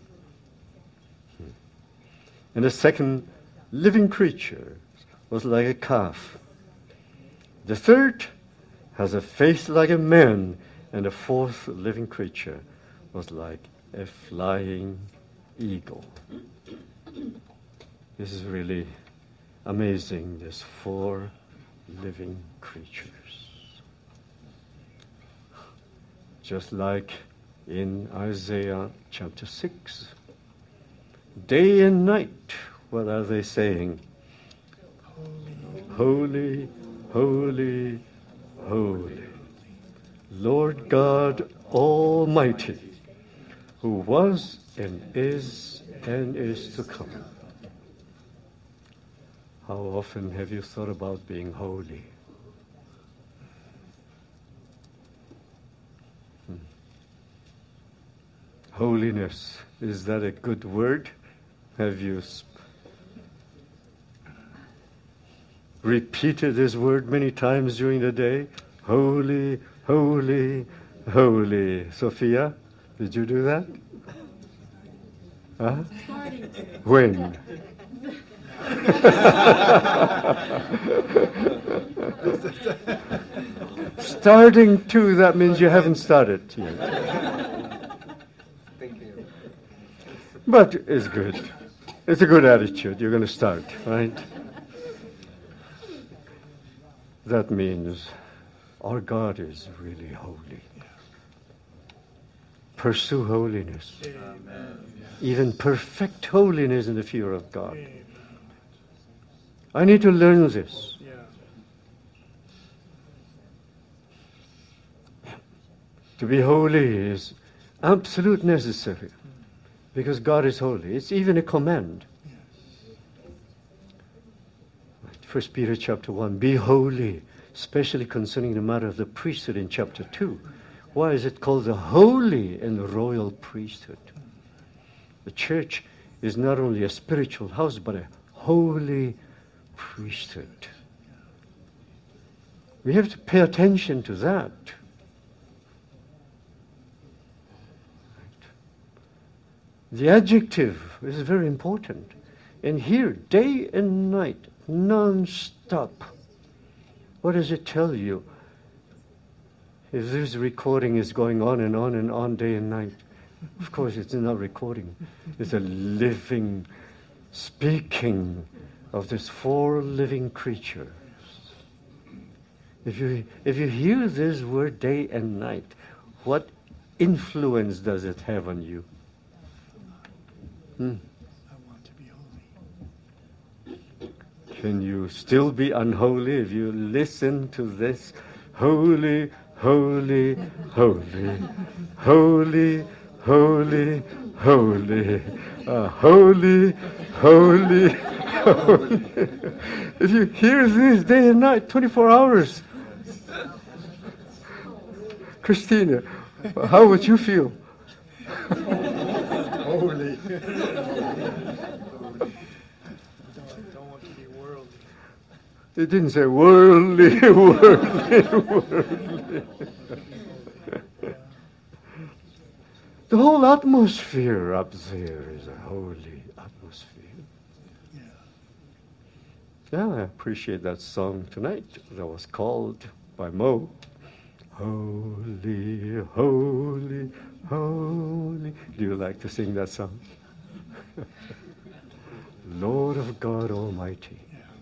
And the second living creature was like a calf. The third has a face like a man, and the fourth living creature was like a flying eagle. This is really amazing, these four living creatures. Just like in Isaiah chapter 6. Day and night, what are they saying? Holy, holy, holy, Lord God Almighty, who was and is to come. How often have you thought about being holy? Holiness, is that a good word? Have you repeated this word many times during the day? Holy, holy, holy. Sophia, did you do that? Huh? When? Starting to, that means you haven't started yet. But it's good. It's a good attitude. You're going to start, right? That means our God is really holy. Pursue holiness. Amen. Even perfect holiness in the fear of God. Amen. I need to learn this. To be holy is absolute necessary. Because God is holy. It's even a command. 1 Peter chapter 1, be holy, especially concerning the matter of the priesthood in chapter 2. Why is it called the holy and royal priesthood? The church is not only a spiritual house, but a holy priesthood. We have to pay attention to that. The adjective is very important. And here, day and night, non-stop. What does it tell you? If this recording is going on and on and on day and night, of course it's not recording. It's a living, speaking of these four living creatures. If you hear this word day and night, what influence does it have on you? I want to be holy. Can you still be unholy if you listen to this? Holy, holy, holy, holy, holy, holy, holy, holy, holy. If you hear this day and night, 24 hours, Christina, how would you feel? Holy. Don't want to be worldly. It didn't say worldly, worldly, worldly. The whole atmosphere up there is a holy atmosphere. Yeah, I appreciate that song tonight that was called by Mo. Holy, holy, holy. Do you like to sing that song? Lord of God Almighty.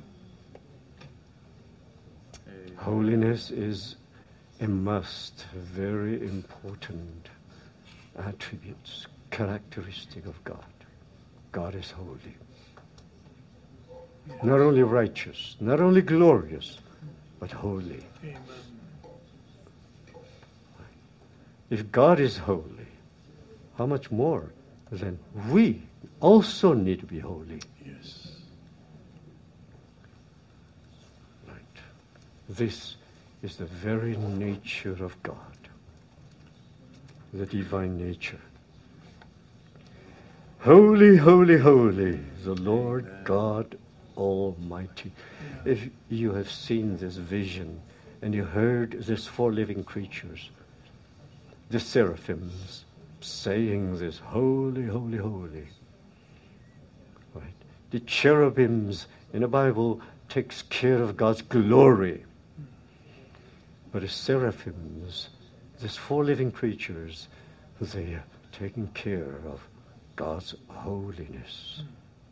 Holiness is a must, very important attributes, characteristic of God. God is holy. Not only righteous, not only glorious, but holy. Amen. If God is holy, how much more then we also need to be holy. Yes. Right. This is the very nature of God, the divine nature. Holy, holy, holy, the Lord God Almighty. If you have seen this vision and you heard these four living creatures, the seraphims saying this, holy, holy, holy. Right? The cherubims in the Bible takes care of God's glory. But the seraphims, these four living creatures, they are taking care of God's holiness.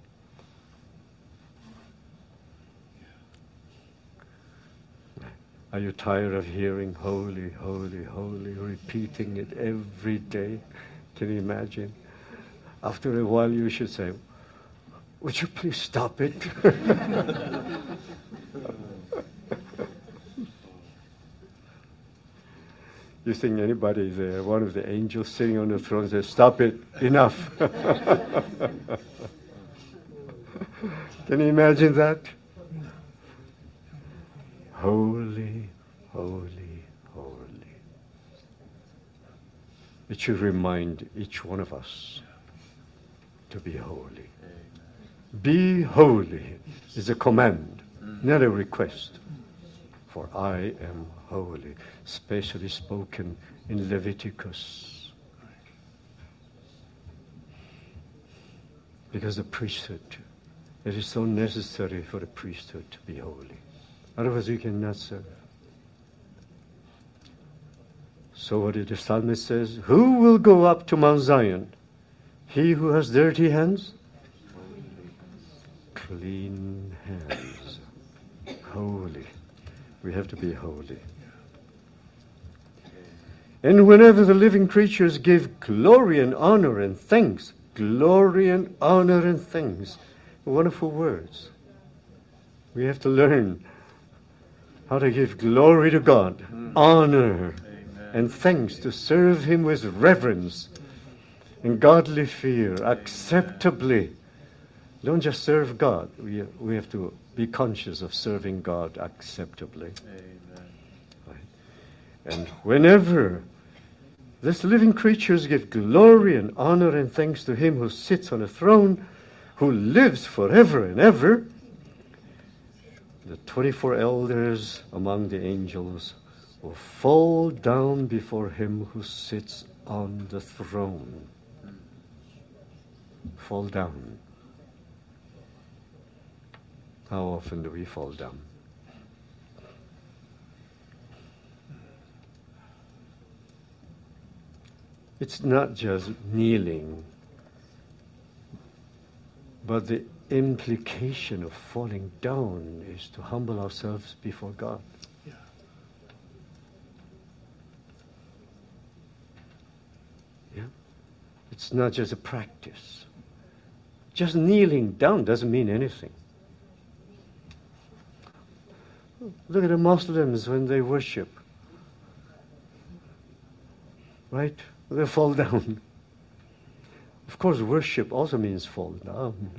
Are you tired of hearing holy, holy, holy, repeating it every day? Can you imagine? After a while you should say, would you please stop it? You think anybody there, one of the angels sitting on the throne says, stop it, enough. Can you imagine that? Holy, holy, holy. It should remind each one of us to be holy. Be holy is a command, not a request. For I am holy, specially spoken in Leviticus. Because the priesthood, it is so necessary for the priesthood to be holy. Otherwise you cannot serve. So what did the psalmist says? Who will go up to Mount Zion? He who has dirty hands? Clean hands. Holy. We have to be holy. And whenever the living creatures give glory and honor and thanks, glory and honor and thanks, wonderful words. We have to learn how to give glory to God, honor, and thanks, to serve Him with reverence and godly fear, acceptably. Don't just serve God. We have to be conscious of serving God acceptably. Amen. Right? And whenever these living creatures give glory and honor and thanks to Him who sits on a throne, who lives forever and ever, the 24 elders among the angels will fall down before Him who sits on the throne. Fall down. How often do we fall down? It's not just kneeling, but the implication of falling down is to humble ourselves before God. Yeah. Yeah? It's not just a practice. Just kneeling down doesn't mean anything. Look at the Muslims when they worship. Right? They fall down. Of course, worship also means fall down.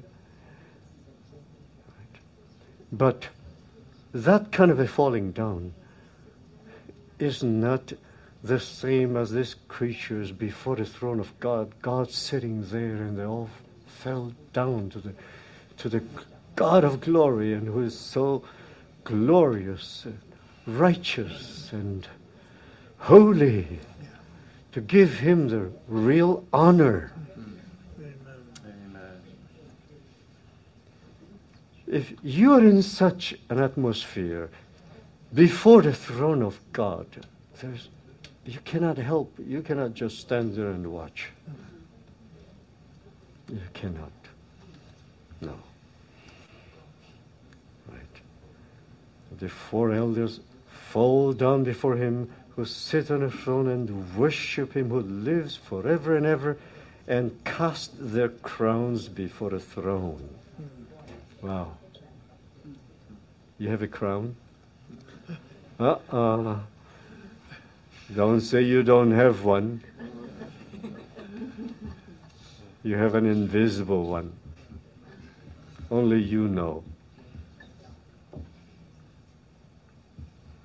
Right? But that kind of a falling down is not the same as these creatures before the throne of God. God sitting there, and they all fell down to the God of glory, and who is so glorious, righteous, and holy, to give Him the real honor. Amen. If you are in such an atmosphere before the throne of God, you cannot help. You cannot just stand there and watch. You cannot. No. Right. The four elders fall down before Him who sit on a throne and worship Him who lives forever and ever, and cast their crowns before the throne. Wow. You have a crown? Don't say you don't have one. You have an invisible one. Only you know.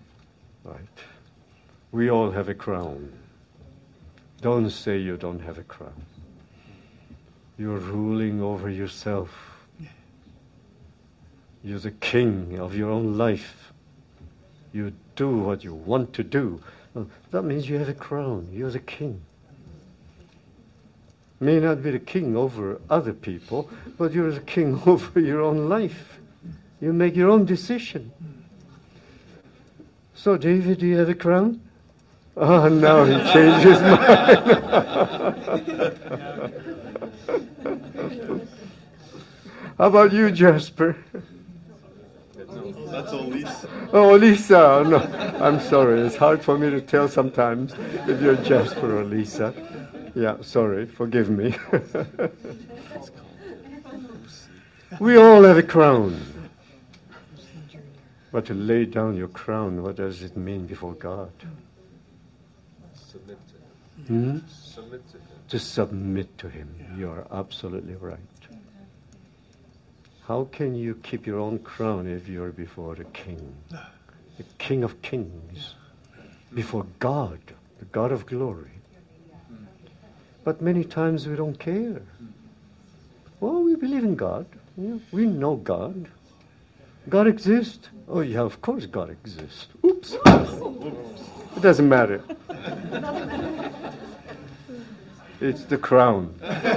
We all have a crown. Don't say you don't have a crown. You're ruling over yourself. You're the king of your own life. You do what you want to do. Well, that means you have a crown. You're the king. May not be the king over other people, but you're the king over your own life. You make your own decision. So, David, do you have a crown? Oh, now he changed his mind. How about you, Jasper? That's Elisa. Oh, Lisa. No, I'm sorry. It's hard for me to tell sometimes if you're Jasper or Lisa. Yeah, sorry. Forgive me. We all have a crown. But to lay down your crown, what does it mean before God? Submit to Him. Submit to Him. To submit to Him. You are absolutely right. How can you keep your own crown if you're before the King? The King of Kings. Before God, the God of glory. But many times we don't care. Well, we believe in God. Yeah, we know God. God exists. Oh yeah, of course God exists. Oops. It doesn't matter. It's the crown.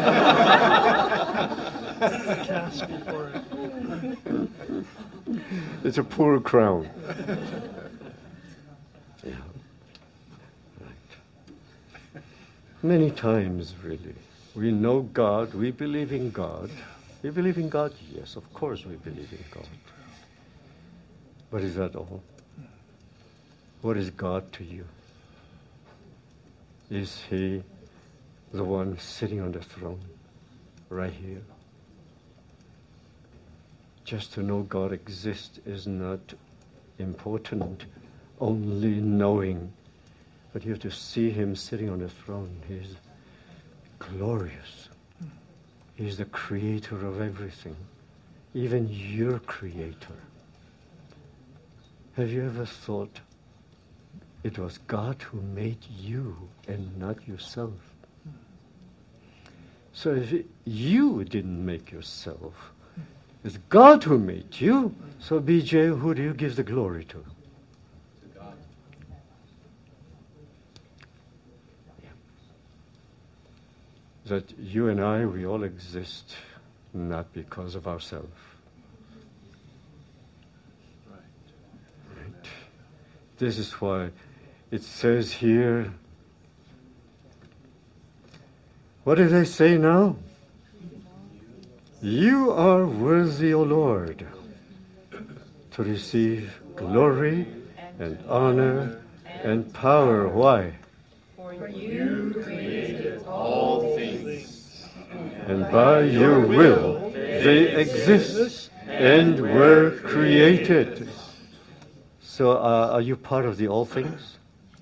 It's a poor crown. Yeah. Right. Many times, really, we know God, we believe in God. We believe in God? Yes, of course we believe in God. But is that all? What is God to you? Is He the one sitting on the throne right here? Just to know God exists is not important, only knowing. But you have to see Him sitting on the throne. He's glorious. He's the creator of everything, even your creator. Have you ever thought it was God who made you and not yourself? So if you didn't make yourself, it's God who made you. So BJ, who do you give the glory to? God. Yeah. That you and I, we all exist not because of ourselves. Right. This is why it says here, what do they say now? You are worthy, O Lord, to receive glory and honor and power. Why? For you created all things, and by your will they exist and were created. So are you part of the all things?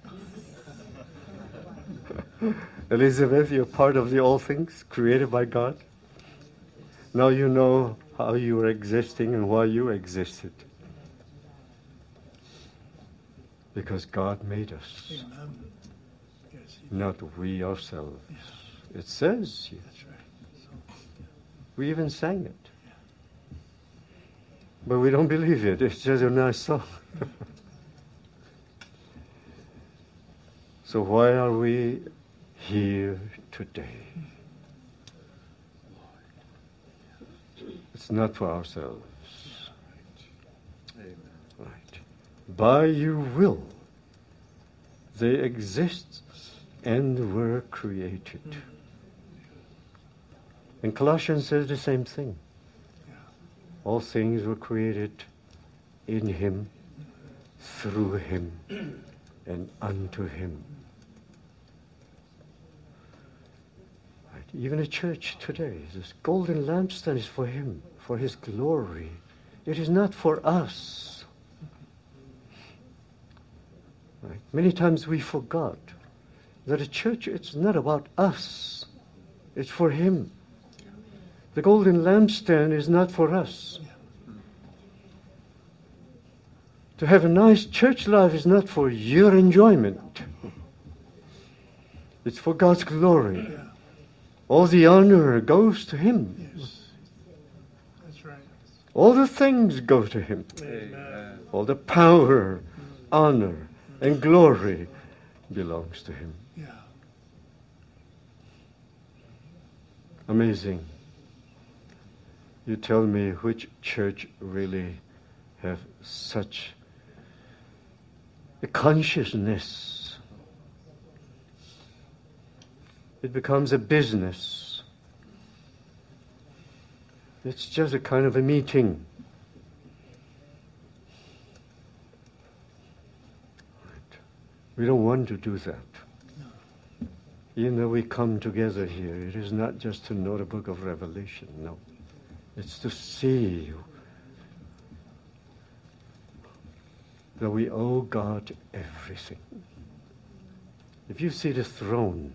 Elizabeth, you're part of the all things created by God? Now you know how you are existing and why you existed. Because God made us, not we ourselves. It says here. We even sang it. But we don't believe it. It's just a nice song. So why are we here today? It's not for ourselves. Amen. Right. By your will, they exist and were created. And Colossians says the same thing. All things were created in Him, through Him, and unto Him. Right. Even a church today, this golden lampstand is for Him, for His glory. It is not for us. Right. Many times we forgot that a church, it's not about us. It's for Him. The golden lampstand is not for us. To have a nice church life is not for your enjoyment. It's for God's glory. Yeah. All the honor goes to Him. Yes. That's right. All the things go to Him. Amen. All the power, honor, and glory belongs to Him. Yeah. Amazing. You tell me which church really have such a consciousness. It becomes a business. It's just a kind of a meeting. We don't want to do that. Even though we come together here, it is not just to know the book of Revelation, no. It's to see that we owe God everything. If you see the throne,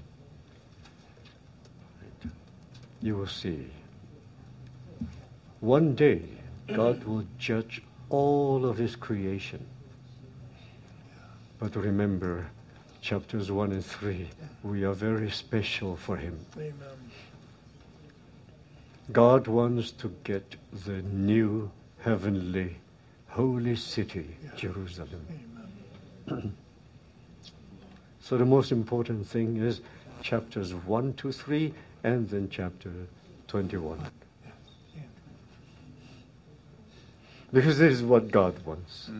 you will see one day God will judge all of His creation. But remember, chapters 1 and 3, we are very special for Him. Amen. God wants to get the new heavenly holy city, Jerusalem. Amen. So the most important thing is chapters 1 to 3 and then chapter 21. Because this is what God wants.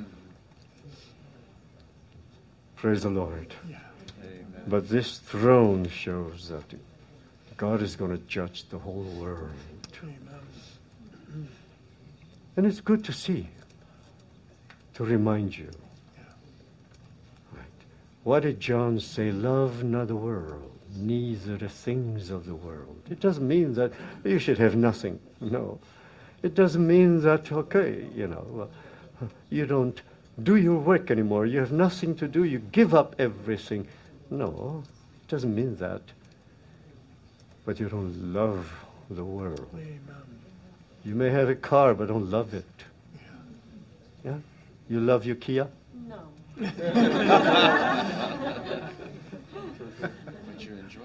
Praise the Lord. Yeah. Amen. But this throne shows that God is going to judge the whole world. Amen. And it's good to see, to remind you. Right. What did John say? Love not the world, neither the things of the world. It doesn't mean that you should have nothing. No. It doesn't mean that, okay, you don't do your work anymore. You have nothing to do. You give up everything. No, it doesn't mean that. But you don't love the world. Amen. You may have a car, but don't love it. Yeah? You love your Kia? No. But you enjoy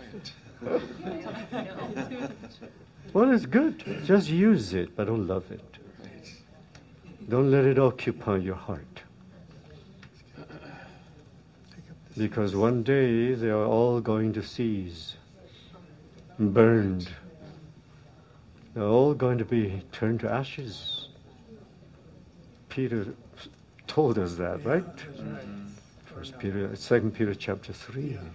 it. Well, it's good. Just use it, but don't love it. Don't let it occupy your heart. Because one day they are all going to cease, burned. They're all going to be turned to ashes. Peter told us that, right? That's right. First Peter, 2 Peter chapter 3. Yeah.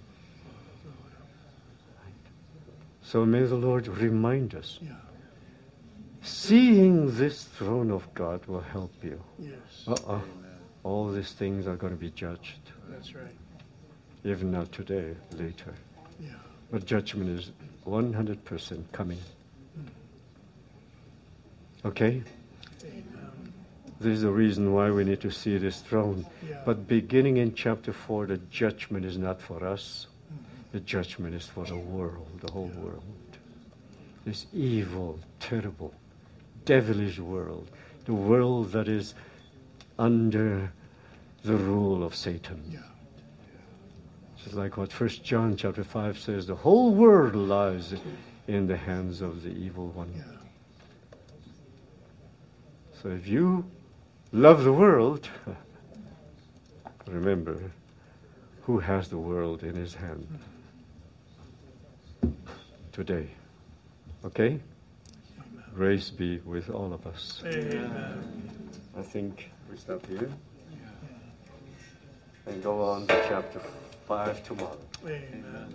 So may the Lord remind us. Yeah. Seeing this throne of God will help you. Yes. All these things are going to be judged. That's right. If not today, later. Yeah. But judgment is 100% coming. Okay? Amen. This is the reason why we need to see this throne. Yeah. But beginning in chapter 4, the judgment is not for us. The judgment is for the world, the whole world. This evil, terrible, devilish world. The world that is under the rule of Satan. Yeah. Just like what 1 John chapter 5 says, the whole world lies in the hands of the evil one. Yeah. So if you love the world, remember who has the world in his hand today. Okay? Grace be with all of us. Amen. I think we stop here and go on to chapter 5 tomorrow. Amen.